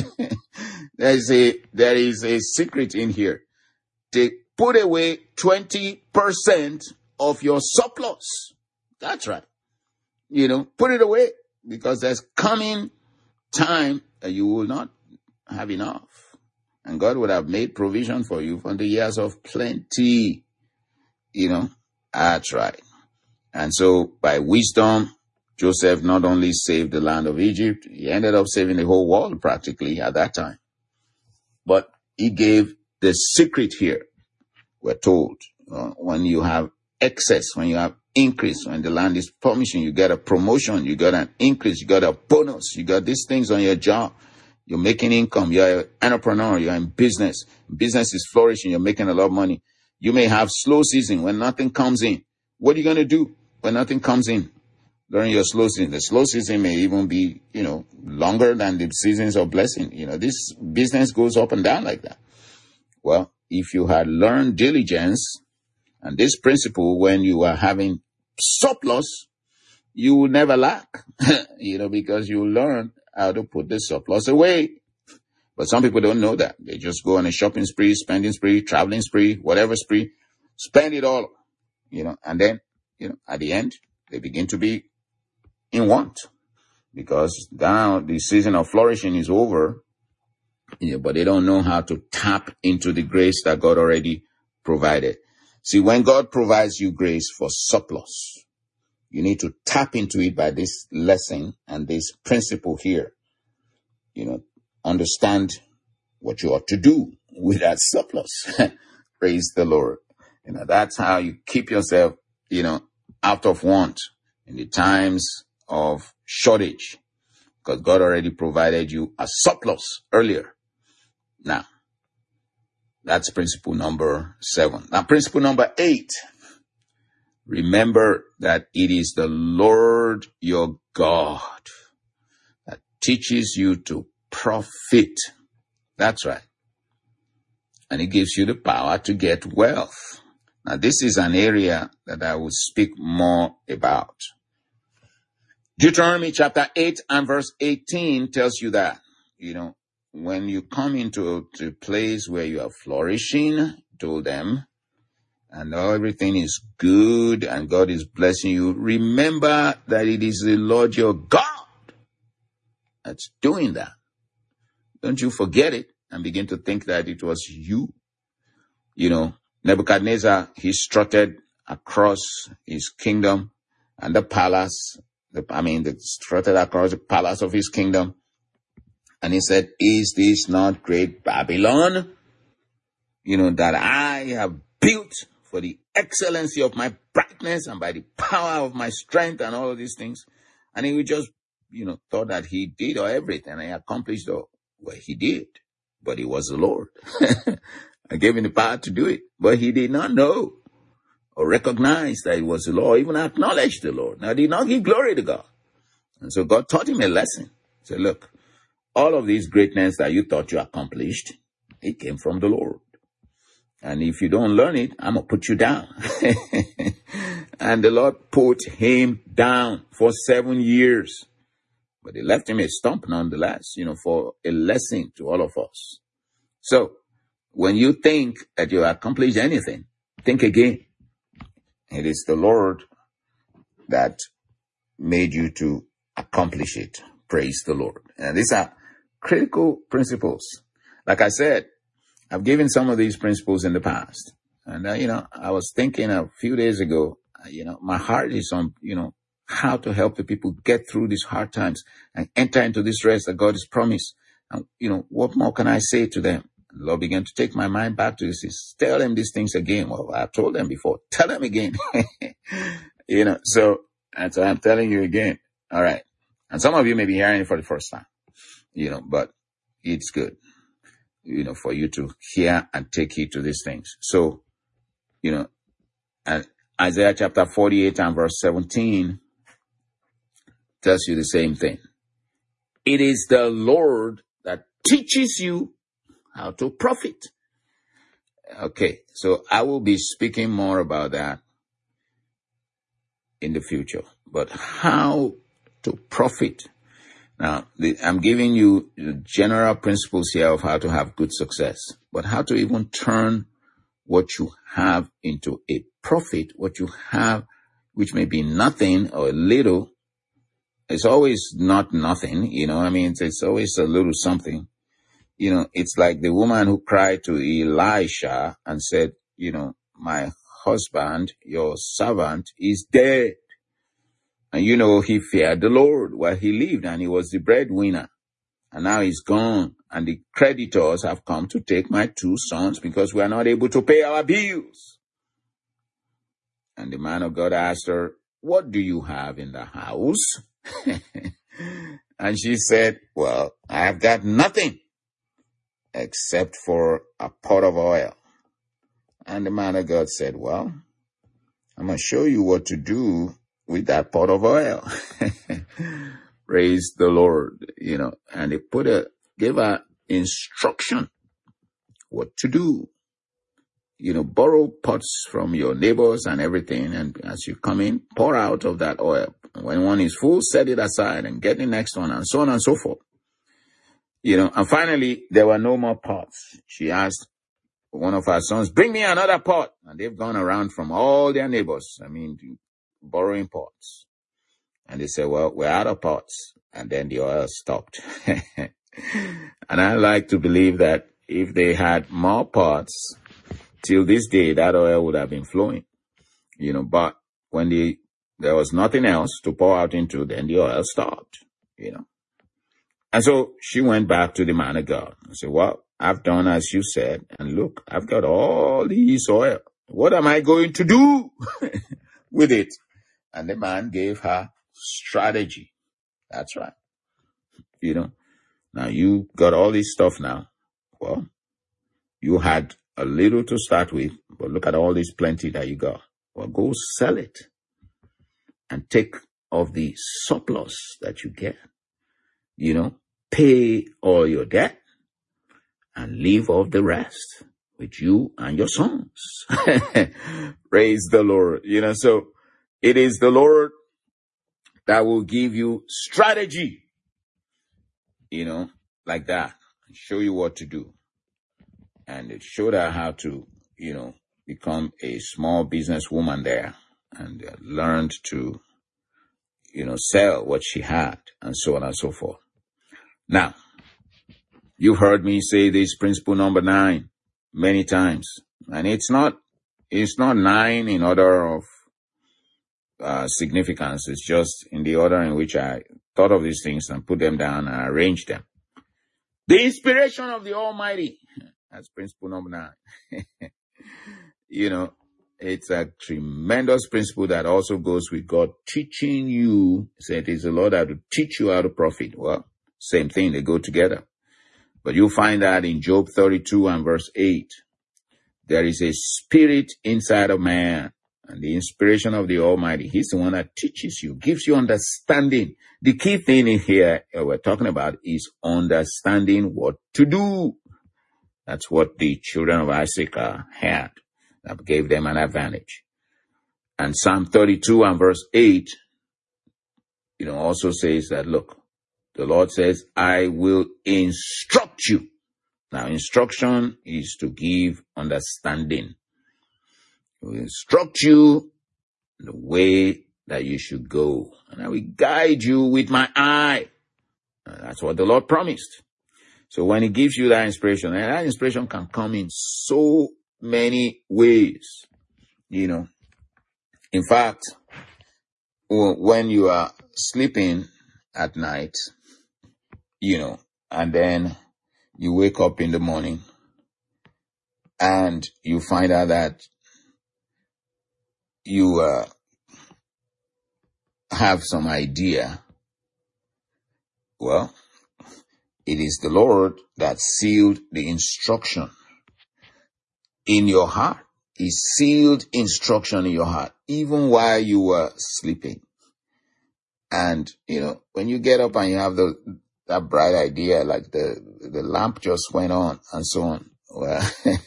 There's a, there is a secret in here. They put away twenty percent of your surplus. That's right. You know, put it away, because there's coming time that you will not have enough. And God would have made provision for you for the years of plenty. You know, that's right. And so by wisdom, Joseph not only saved the land of Egypt, he ended up saving the whole world practically at that time. But he gave the secret here. We're told, uh, when you have excess, when you have increase, when the land is promising, you get a promotion, you got an increase, you got a bonus, you got these things on your job. You're making income. You're an entrepreneur. You're in business. Business is flourishing. You're making a lot of money. You may have slow season when nothing comes in. What are you going to do when nothing comes in during your slow season? The slow season may even be, you know, longer than the seasons of blessing. You know, this business goes up and down like that. Well, if you had learned diligence and this principle when you are having surplus, you will never lack, you know, because you learn how to put the surplus away. But some people don't know that. They just go on a shopping spree, spending spree, traveling spree, whatever spree, spend it all, you know, and then, you know, at the end, they begin to be in want, because now the season of flourishing is over, you know, but they don't know how to tap into the grace that God already provided. See, when God provides you grace for surplus, you need to tap into it by this lesson and this principle here. You know, understand what you ought to do with that surplus. Praise the Lord. You know, that's how you keep yourself, you know, out of want in the times of shortage, because God already provided you a surplus earlier. Now, that's principle number seven. Now, principle number eight. Remember that it is the Lord your God that teaches you to profit. That's right. And he gives you the power to get wealth. Now, this is an area that I will speak more about. Deuteronomy chapter eight and verse eighteen tells you that, you know, when you come into a place where you are flourishing, told them, and everything is good and God is blessing you, remember that it is the Lord your God that's doing that. Don't you forget it and begin to think that it was you. You know, Nebuchadnezzar, he strutted across his kingdom and the palace, the, I mean, the strutted across the palace of his kingdom. And he said, is this not great Babylon? You know, that I have built for the excellency of my brightness and by the power of my strength and all of these things. And he would just, you know, thought that he did or everything and he accomplished all. Well, he did, but he was the Lord. I gave him the power to do it, but he did not know or recognize that it was the Lord, even acknowledge the Lord. Now, did not give glory to God. And so God taught him a lesson. He said, look, all of this greatness that you thought you accomplished, it came from the Lord. And if you don't learn it, I'm going to put you down. And the Lord put him down for seven years. But he left him a stump nonetheless, you know, for a lesson to all of us. So when you think that you accomplished anything, think again. It is the Lord that made you to accomplish it. Praise the Lord. And these are critical principles. Like I said, I've given some of these principles in the past. And, uh, you know, I was thinking a few days ago, uh, you know, my heart is on, you know, how to help the people get through these hard times and enter into this rest that God has promised. And, you know, what more can I say to them? The Lord began to take my mind back to this. Is tell them these things again. Well, I've told them before. Tell them again. You know, so, and so I'm telling you again. All right. And some of you may be hearing it for the first time, you know, but it's good. you know, for you to hear and take heed to these things. So, you know, and Isaiah chapter forty-eight and verse seventeen tells you the same thing. It is the Lord that teaches you how to profit. Okay, so I will be speaking more about that in the future. But how to profit? Now, the, I'm giving you the general principles here of how to have good success. But how to even turn what you have into a profit, what you have, which may be nothing or little. It's always not nothing, you know, I mean, it's, it's always a little something. You know, it's like the woman who cried to Elisha and said, you know, my husband, your servant, is dead. And, you know, he feared the Lord while he lived, and he was the breadwinner. And now he's gone, and the creditors have come to take my two sons because we are not able to pay our bills. And the man of God asked her, what do you have in the house? And she said, well, I've got nothing except for a pot of oil. And the man of God said, well, I'm going to show you what to do with that pot of oil. Praise the Lord, you know, and they put a, gave her instruction what to do. You know, borrow pots from your neighbors and everything. And as you come in, pour out of that oil. When one is full, set it aside and get the next one, and so on and so forth. You know, and finally, there were no more pots. She asked one of her sons, bring me another pot. And they've gone around from all their neighbors, I mean, borrowing pots. And they said, well, we're out of pots. And then the oil stopped. And I like to believe that if they had more pots, till this day, that oil would have been flowing. You know, but when the, there was nothing else to pour out into, then the oil stopped, you know. And so she went back to the man of God and said, well, I've done as you said, and look, I've got all this oil. What am I going to do with it? And the man gave her strategy. That's right. You know, now you got all this stuff now. Well, you had a little to start with, but look at all this plenty that you got. Well, go sell it and take of the surplus that you get. You know, pay all your debt and leave off the rest with you and your sons. Praise the Lord. You know, so it is the Lord that will give you strategy, you know, like that, and show you what to do. And it showed her how to, you know, become a small business woman there, and uh, learned to, you know, sell what she had, and so on and so forth. Now, you've heard me say this principle number nine many times, and it's not, it's not nine in order of uh, significance. It's just in the order in which I thought of these things and put them down and arranged them. The inspiration of the Almighty. That's principle number nine. You know, it's a tremendous principle that also goes with God teaching you. Say it is the Lord that will teach you how to profit. Well, same thing, they go together. But you'll find that in Job thirty-two and verse eight, there is a spirit inside of man, and the inspiration of the Almighty. He's the one that teaches you, gives you understanding. The key thing in here uh, we're talking about is understanding what to do. That's what the children of Isaac uh, had. That gave them an advantage. And Psalm thirty-two and verse eight, you know, also says that, look, the Lord says, I will instruct you. Now, instruction is to give understanding. I will instruct you in the way that you should go. And I will guide you with my eye. And that's what the Lord promised. So when he gives you that inspiration, and that inspiration can come in so many ways, you know. In fact, when you are sleeping at night, you know, and then you wake up in the morning and you find out that you uh, have some idea, well, It is the Lord that sealed the instruction in your heart. He sealed instruction in your heart, even while you were sleeping. And, you know, when you get up and you have the that bright idea, like the, the lamp just went on and so on. Well,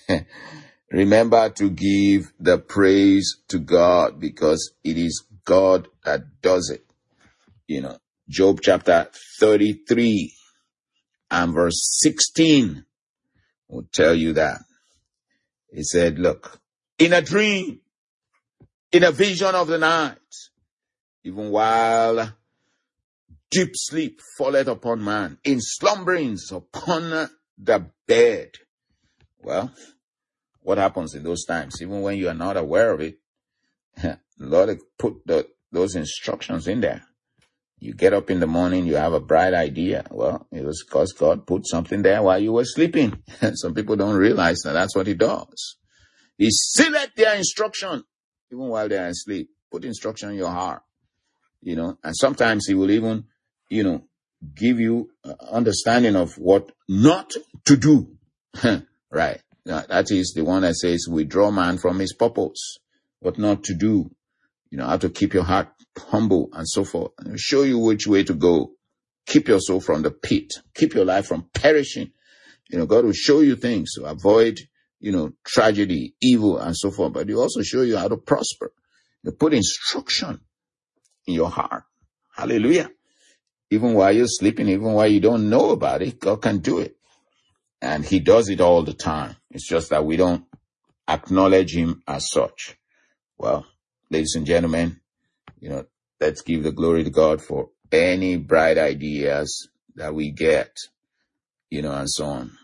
remember to give the praise to God, because it is God that does it. You know, Job chapter thirty-three and verse sixteen will tell you that. He said, look, in a dream, in a vision of the night, even while deep sleep falleth upon man, in slumberings upon the bed. Well, what happens in those times? Even when you are not aware of it, the Lord put the, those instructions in there. You get up in the morning, you have a bright idea. Well, it was because God put something there while you were sleeping. Some people don't realize that that's what he does. He sealed their instruction even while they are asleep. Put instruction in your heart, you know, and sometimes he will even, you know, give you understanding of what not to do. Right. That is the one that says, withdraw man from his purpose, what not to do, you know, how to keep your heart humble and so forth. And show you which way to go. Keep your soul from the pit. Keep your life from perishing. You know, God will show you things to avoid, you know, tragedy, evil, and so forth. But he also show you how to prosper. You put instruction in your heart. Hallelujah. Even while you're sleeping, even while you don't know about it, God can do it. And he does it all the time. It's just that we don't acknowledge him as such. Well, ladies and gentlemen, you know, let's give the glory to God for any bright ideas that we get, you know, and so on.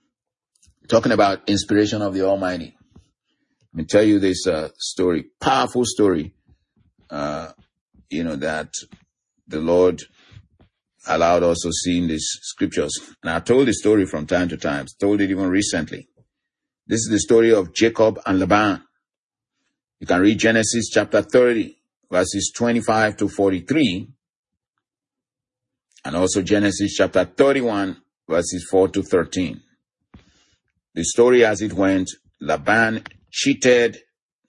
Talking about inspiration of the Almighty. Let me tell you this uh, story, powerful story, uh, you know, that the Lord allowed us to see in these scriptures. And I told the story from time to time, told it even recently. This is the story of Jacob and Laban. You can read Genesis chapter thirty, verses twenty-five to forty-three, and also Genesis chapter thirty-one, verses four to thirteen. The story as it went, Laban cheated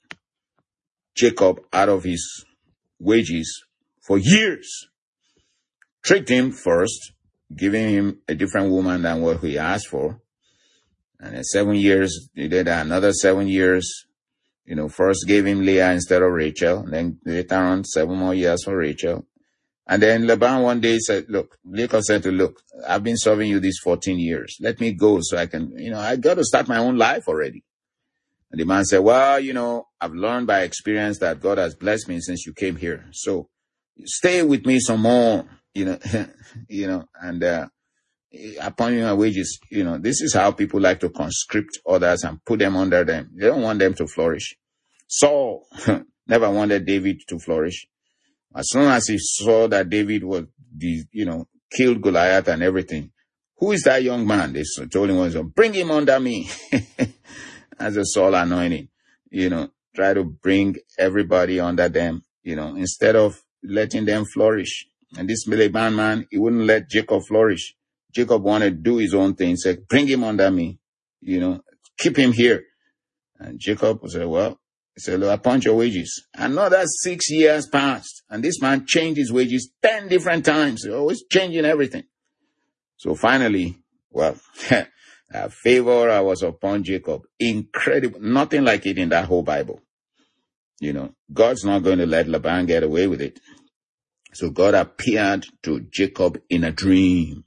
Jacob out of his wages for years. Tricked him first, giving him a different woman than what he asked for. And in seven years, he did another seven years. You know, first gave him Leah instead of Rachel. And then later on, seven more years for Rachel. And then Laban one day said, look, Jacob said to look, I've been serving you these fourteen years. Let me go so I can, you know, I got to start my own life already. And the man said, well, you know, I've learned by experience that God has blessed me since you came here. So stay with me some more. You know, you know, and uh, upon your wages, you know, this is how people like to conscript others and put them under them. They don't want them to flourish. Saul never wanted David to flourish. As soon as he saw that David was, the, you know, killed Goliath and everything, who is that young man? They told him, bring him under me. As a Saul anointing, you know, try to bring everybody under them, you know, instead of letting them flourish. And this Laban man, he wouldn't let Jacob flourish. Jacob wanted to do his own thing. He said, bring him under me, you know, keep him here. And Jacob said, well, he said, look, I punch your wages. Another six years passed. And this man changed his wages ten different times. He's always changing everything. So finally, well, a favor was upon Jacob. Incredible. Nothing like it in that whole Bible. You know, God's not going to let Laban get away with it. So God appeared to Jacob in a dream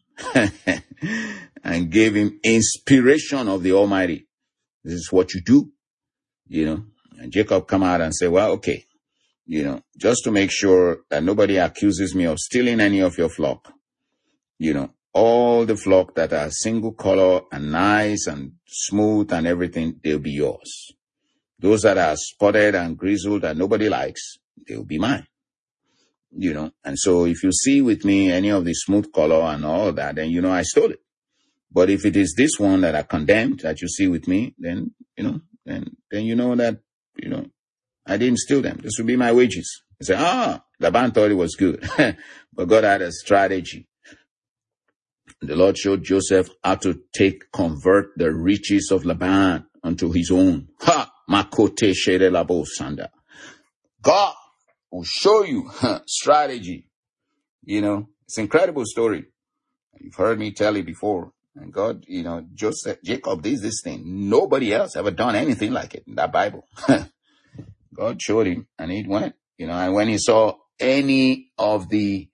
and gave him inspiration of the Almighty. This is what you do, you know. And Jacob come out and say, well, okay, you know, just to make sure that nobody accuses me of stealing any of your flock, you know, all the flock that are single color and nice and smooth and everything, they'll be yours. Those that are spotted and grizzled that nobody likes, they'll be mine. You know, and so if you see with me any of the smooth color and all that, then you know I stole it. But if it is this one that I condemned that you see with me, then, you know, then, then you know that, you know, I didn't steal them. This will be my wages. You say, ah, Laban thought it was good. But God had a strategy. The Lord showed Joseph how to take, convert the riches of Laban unto his own. Ha! Makote shere labo sanda. God will show you huh, strategy. You know, it's an incredible story. You've heard me tell it before. And God, you know, Joseph, Jacob did this thing. Nobody else ever done anything like it in that Bible. God showed him and he went, you know, and when he saw any of the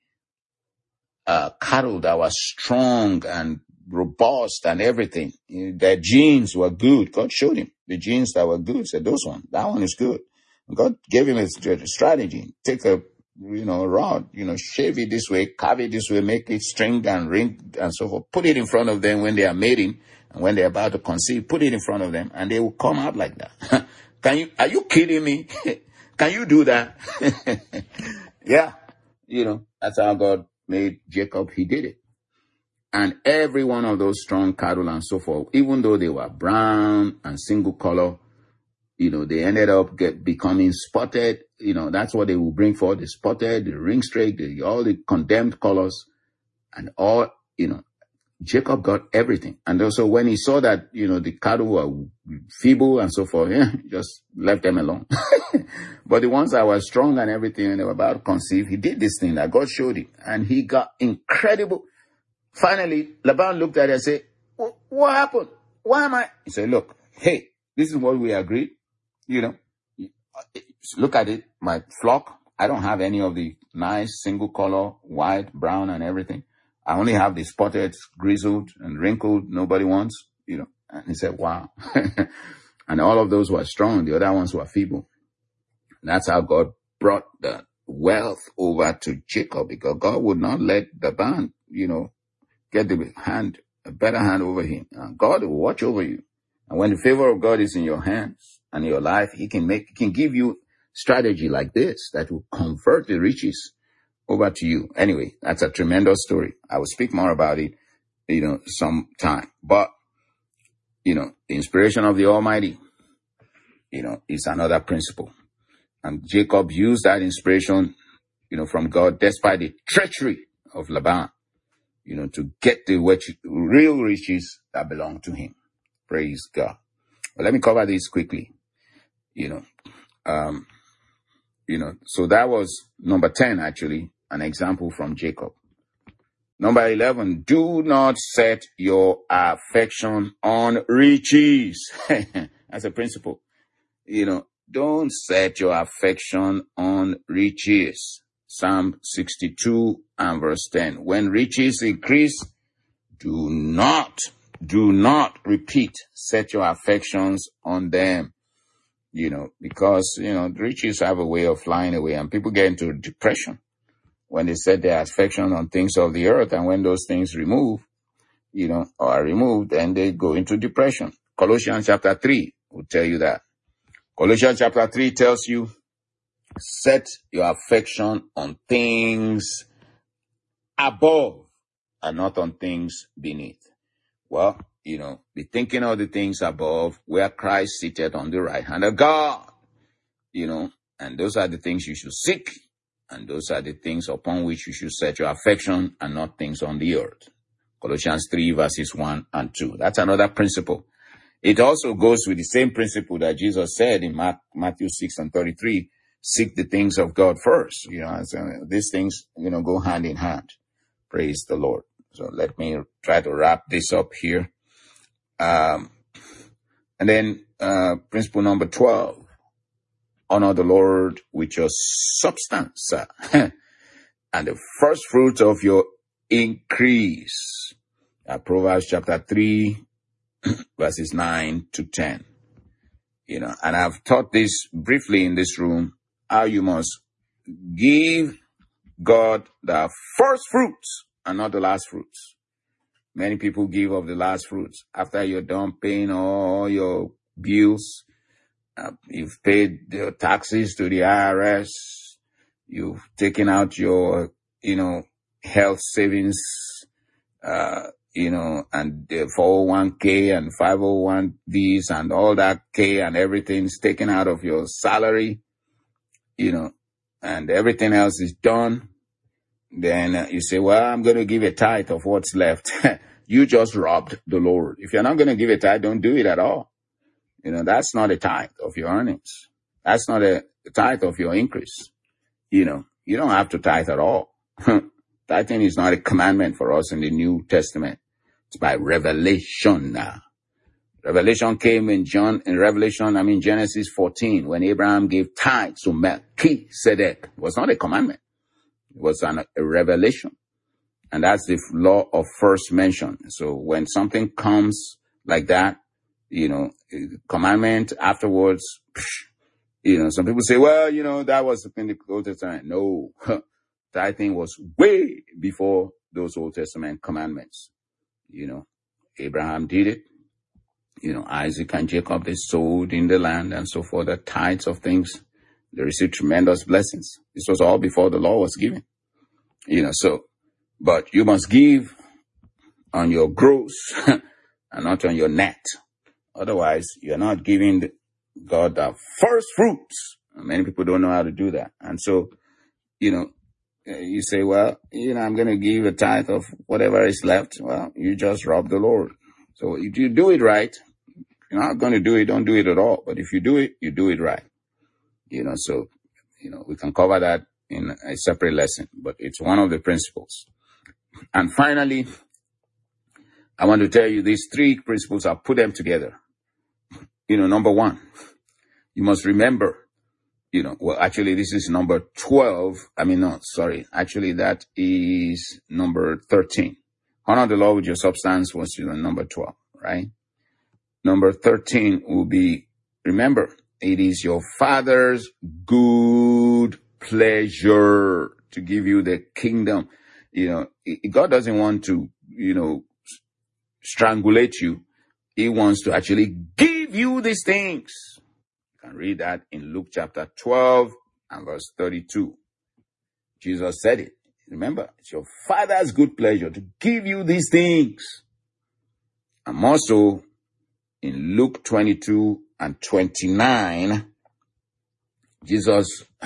uh, cattle that was strong and robust and everything, you know, their genes were good. God showed him the genes that were good. Said, those one, that one is good. And God gave him a strategy. Take a, you know, rod, you know, shave it this way, carve it this way, make it string and ring and so forth. Put it in front of them when they are mating and when they're about to conceive, put it in front of them and they will come out like that. Can you, are you kidding me? Can you do that? Yeah. You know, that's how God made Jacob. He did it. And every one of those strong cattle and so forth, even though they were brown and single color, you know, they ended up get, becoming spotted. You know, that's what they will bring forth, the spotted, the ring streak, the, all the condemned colors and all, you know, Jacob got everything. And also when he saw that, you know, the cattle were feeble and so forth, yeah, just left them alone. But the ones that were strong and everything and they were about to conceive, he did this thing that God showed him and he got incredible. Finally, Laban looked at it and said, what happened? Why am I? He said, look, hey, this is what we agreed. You know, look at it, my flock. I don't have any of the nice single color, white, brown and everything. I only have the spotted, grizzled and wrinkled. Nobody wants, you know. And he said, wow. And all of those were strong. The other ones were feeble. That's how God brought the wealth over to Jacob, because God would not let the band, you know, get the hand, a better hand over him. And God will watch over you. And when the favor of God is in your hands and your life, he can make, he can give you strategy like this that will convert the riches over to you. Anyway, that's a tremendous story. I will speak more about it, you know, sometime. But, you know, the inspiration of the Almighty, you know, is another principle. And Jacob used that inspiration, you know, from God, despite the treachery of Laban, you know, to get the real riches that belong to him. Praise God. But let me cover this quickly. You know, um, you know, so that was number ten, actually, an example from Jacob. Number eleven, do not set your affection on riches. That's a principle. You know, don't set your affection on riches. Psalm sixty-two and verse ten. When riches increase, do not, do not repeat, set your affections on them. You know, because, you know, riches have a way of flying away and people get into depression when they set their affection on things of the earth. And when those things remove, you know, or are removed, then they go into depression. Colossians chapter three will tell you that. Colossians chapter three tells you, set your affection on things above and not on things beneath. Well, you know, be thinking of the things above where Christ seated on the right hand of God, you know, and those are the things you should seek. And those are the things upon which you should set your affection and not things on the earth. Colossians three verses one and two. That's another principle. It also goes with the same principle that Jesus said in Mark, Matthew six and thirty-three. Seek the things of God first. You know, so these things, you know, go hand in hand. Praise the Lord. So let me try to wrap this up here. Um, and then, uh, principle number twelve, honor the Lord with your substance and the first fruit of your increase. Uh, Proverbs chapter three, verses nine to ten. You know, and I've taught this briefly in this room, how you must give God the first fruits and not the last fruits. Many people give of the last fruits after you're done paying all your bills. Uh, you've paid your taxes to the I R S. You've taken out your, you know, health savings, uh, you know, and the four oh one k and five oh one B's and all that K and everything's taken out of your salary, you know, and everything else is done. then uh, you say, well, I'm going to give a tithe of what's left. You just robbed the Lord. If you're not going to give a tithe, don't do it at all. You know, that's not a tithe of your earnings. That's not a, a tithe of your increase. You know, you don't have to tithe at all. Tithing is not a commandment for us in the New Testament. It's by revelation now. Revelation came in John, in Revelation, I mean Genesis fourteen, when Abraham gave tithes to Melchizedek. It was not a commandment. It was an, a revelation. And that's the law of first mention. So when something comes like that, you know, commandment afterwards, you know, some people say, well, you know, that was in the Old Testament. No, tithing was way before those Old Testament commandments. You know, Abraham did it. You know, Isaac and Jacob, they sowed in the land and so forth, the tithes of things. They received tremendous blessings. This was all before the law was given. You know, so, but you must give on your gross and not on your net. Otherwise, you're not giving God the first fruits. Many people don't know how to do that. And so, you know, you say, well, you know, I'm going to give a tithe of whatever is left. Well, you just rob the Lord. So if you do it right, you're not going to do it, don't do it at all. But if you do it, you do it right. You know, so, you know, we can cover that in a separate lesson, but it's one of the principles. And finally, I want to tell you these three principles, I'll put them together. You know, number one, you must remember, you know, well, actually, this is number twelve. I mean, no, sorry. Actually, that is number thirteen. Honor the Lord with your substance was you know, number twelve, right? Number thirteen will be, remember, it is your Father's good pleasure to give you the kingdom. You know, God doesn't want to, you know, strangulate you. He wants to actually give you these things. You can read that in Luke chapter twelve and verse thirty-two. Jesus said it. Remember, it's your Father's good pleasure to give you these things. And more so in Luke twenty-two and twenty-nine, Jesus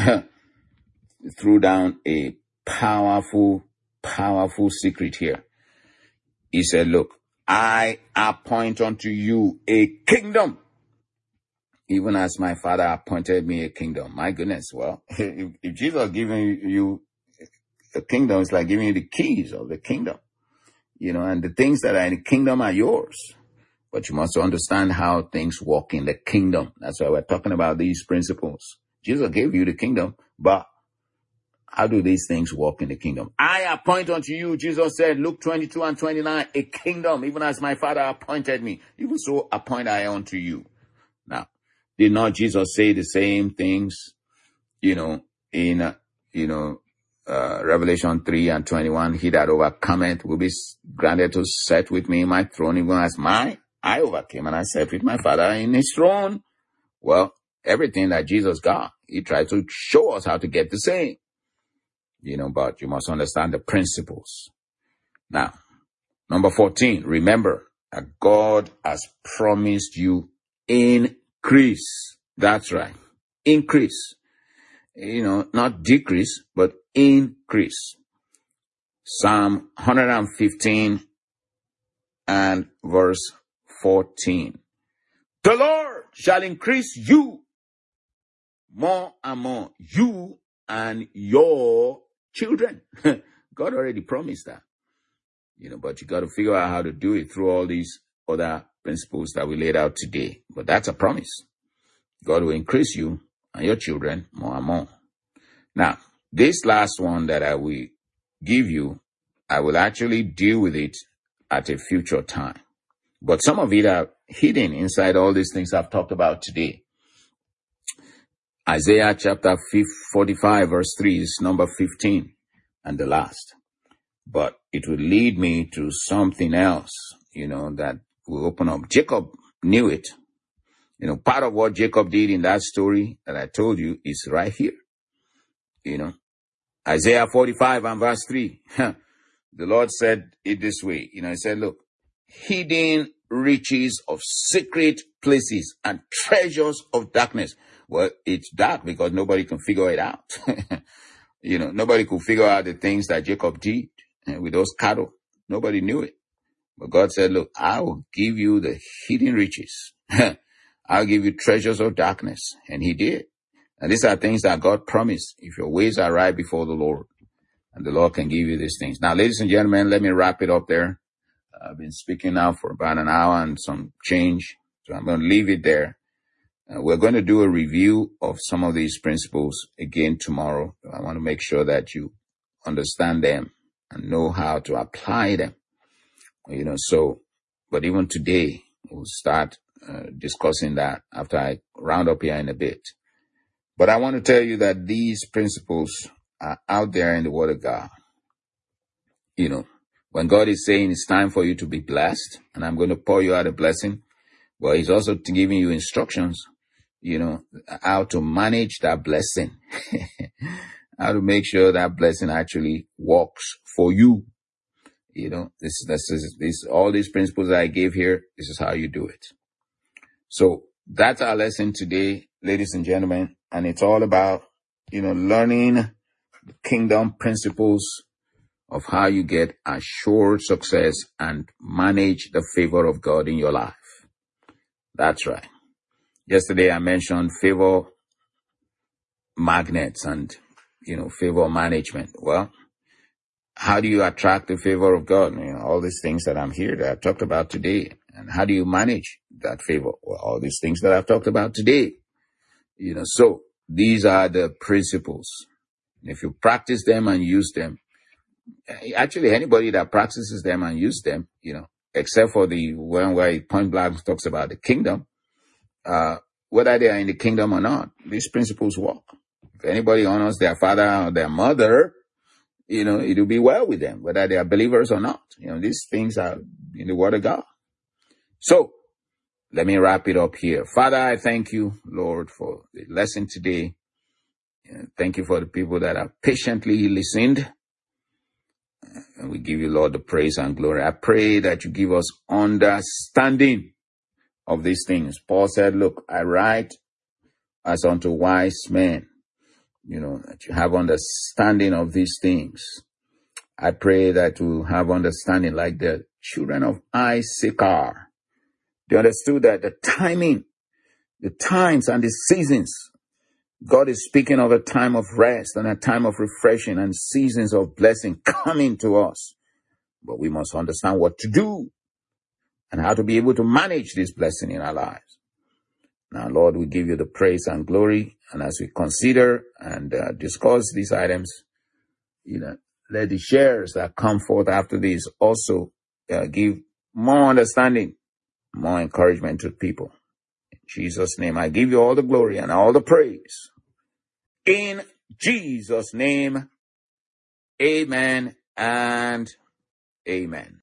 threw down a powerful, powerful secret here. He said, look, I appoint unto you a kingdom, even as my Father appointed me a kingdom. My goodness, well, if, if Jesus giving you a kingdom, it's like giving you the keys of the kingdom, you know, and the things that are in the kingdom are yours. But you must understand how things work in the kingdom. That's why we're talking about these principles. Jesus gave you the kingdom, but how do these things work in the kingdom? I appoint unto you, Jesus said, Luke twenty-two and twenty-nine, a kingdom, even as my Father appointed me. Even so appoint I unto you. Now, did not Jesus say the same things, you know, in, uh, you know, uh, Revelation three and twenty-one, he that overcometh will be granted to sit with me in my throne, even as my, I overcame and I sat with my Father in his throne. Well, everything that Jesus got, he tried to show us how to get the same. You know, but you must understand the principles. Now, number fourteen, remember that God has promised you increase. That's right. Increase. You know, not decrease, but increase. Psalm one fifteen and verse fourteen. The Lord shall increase you more and more, you and your children. God already promised that, you know, but you got to figure out how to do it through all these other principles that we laid out today. But that's a promise. God will increase you and your children more and more. Now, this last one that I will give you, I will actually deal with it at a future time. But some of it are hidden inside all these things I've talked about today. Isaiah chapter forty-five verse three is number fifteen and the last. But it will lead me to something else, you know, that will open up. Jacob knew it. You know, part of what Jacob did in that story that I told you is right here. You know, Isaiah forty-five and verse three. The Lord said it this way. You know, he said, look, hidden riches of secret places and treasures of darkness. Well, it's dark because nobody can figure it out. You know, nobody could figure out the things that Jacob did uh, with those cattle. Nobody knew it. But God said, look, I will give you the hidden riches. I'll give you treasures of darkness. And he did. And these are things that God promised. If your ways are right before the Lord, and the Lord can give you these things. Now, ladies and gentlemen, let me wrap it up there. I've been speaking now for about an hour and some change. So I'm going to leave it there. Uh, we're going to do a review of some of these principles again tomorrow. I want to make sure that you understand them and know how to apply them. You know, so, but even today, we'll start uh, discussing that after I round up here in a bit. But I want to tell you that these principles are out there in the Word of God. You know, when God is saying it's time for you to be blessed, and I'm going to pour you out a blessing, well, he's also giving you instructions, you know, how to manage that blessing, how to make sure that blessing actually works for you. You know, this, this is, this, all these principles that I gave here, this is how you do it. So that's our lesson today, ladies and gentlemen. And it's all about, you know, learning the kingdom principles of how you get assured success and manage the favor of God in your life. That's right. Yesterday I mentioned favor magnets and, you know, favor management. Well, how do you attract the favor of God? You know, all these things that I'm here that I've talked about today. And how do you manage that favor? Well, all these things that I've talked about today. You know, so these are the principles. If you practice them and use them, actually anybody that practices them and use them, you know, except for the one where point blank talks about the kingdom, uh, whether they are in the kingdom or not, these principles work. If anybody honors their father or their mother, you know, it'll be well with them, whether they are believers or not. You know, these things are in the Word of God. So let me wrap it up here. Father, I thank you, Lord, for the lesson today. And thank you for the people that have patiently listened. And we give you, Lord, the praise and glory. I pray that you give us understanding of these things. Paul said, look, I write as unto wise men, you know, that you have understanding of these things. I pray that you have understanding like the children of Issachar. They understood that the timing, the times and the seasons, God is speaking of a time of rest and a time of refreshing and seasons of blessing coming to us. But we must understand what to do and how to be able to manage this blessing in our lives. Now, Lord, we give you the praise and glory. And as we consider and uh, discuss these items, you know, let the shares that come forth after this also uh, give more understanding, more encouragement to people. In Jesus' name, I give you all the glory and all the praise. In Jesus' name, amen and amen.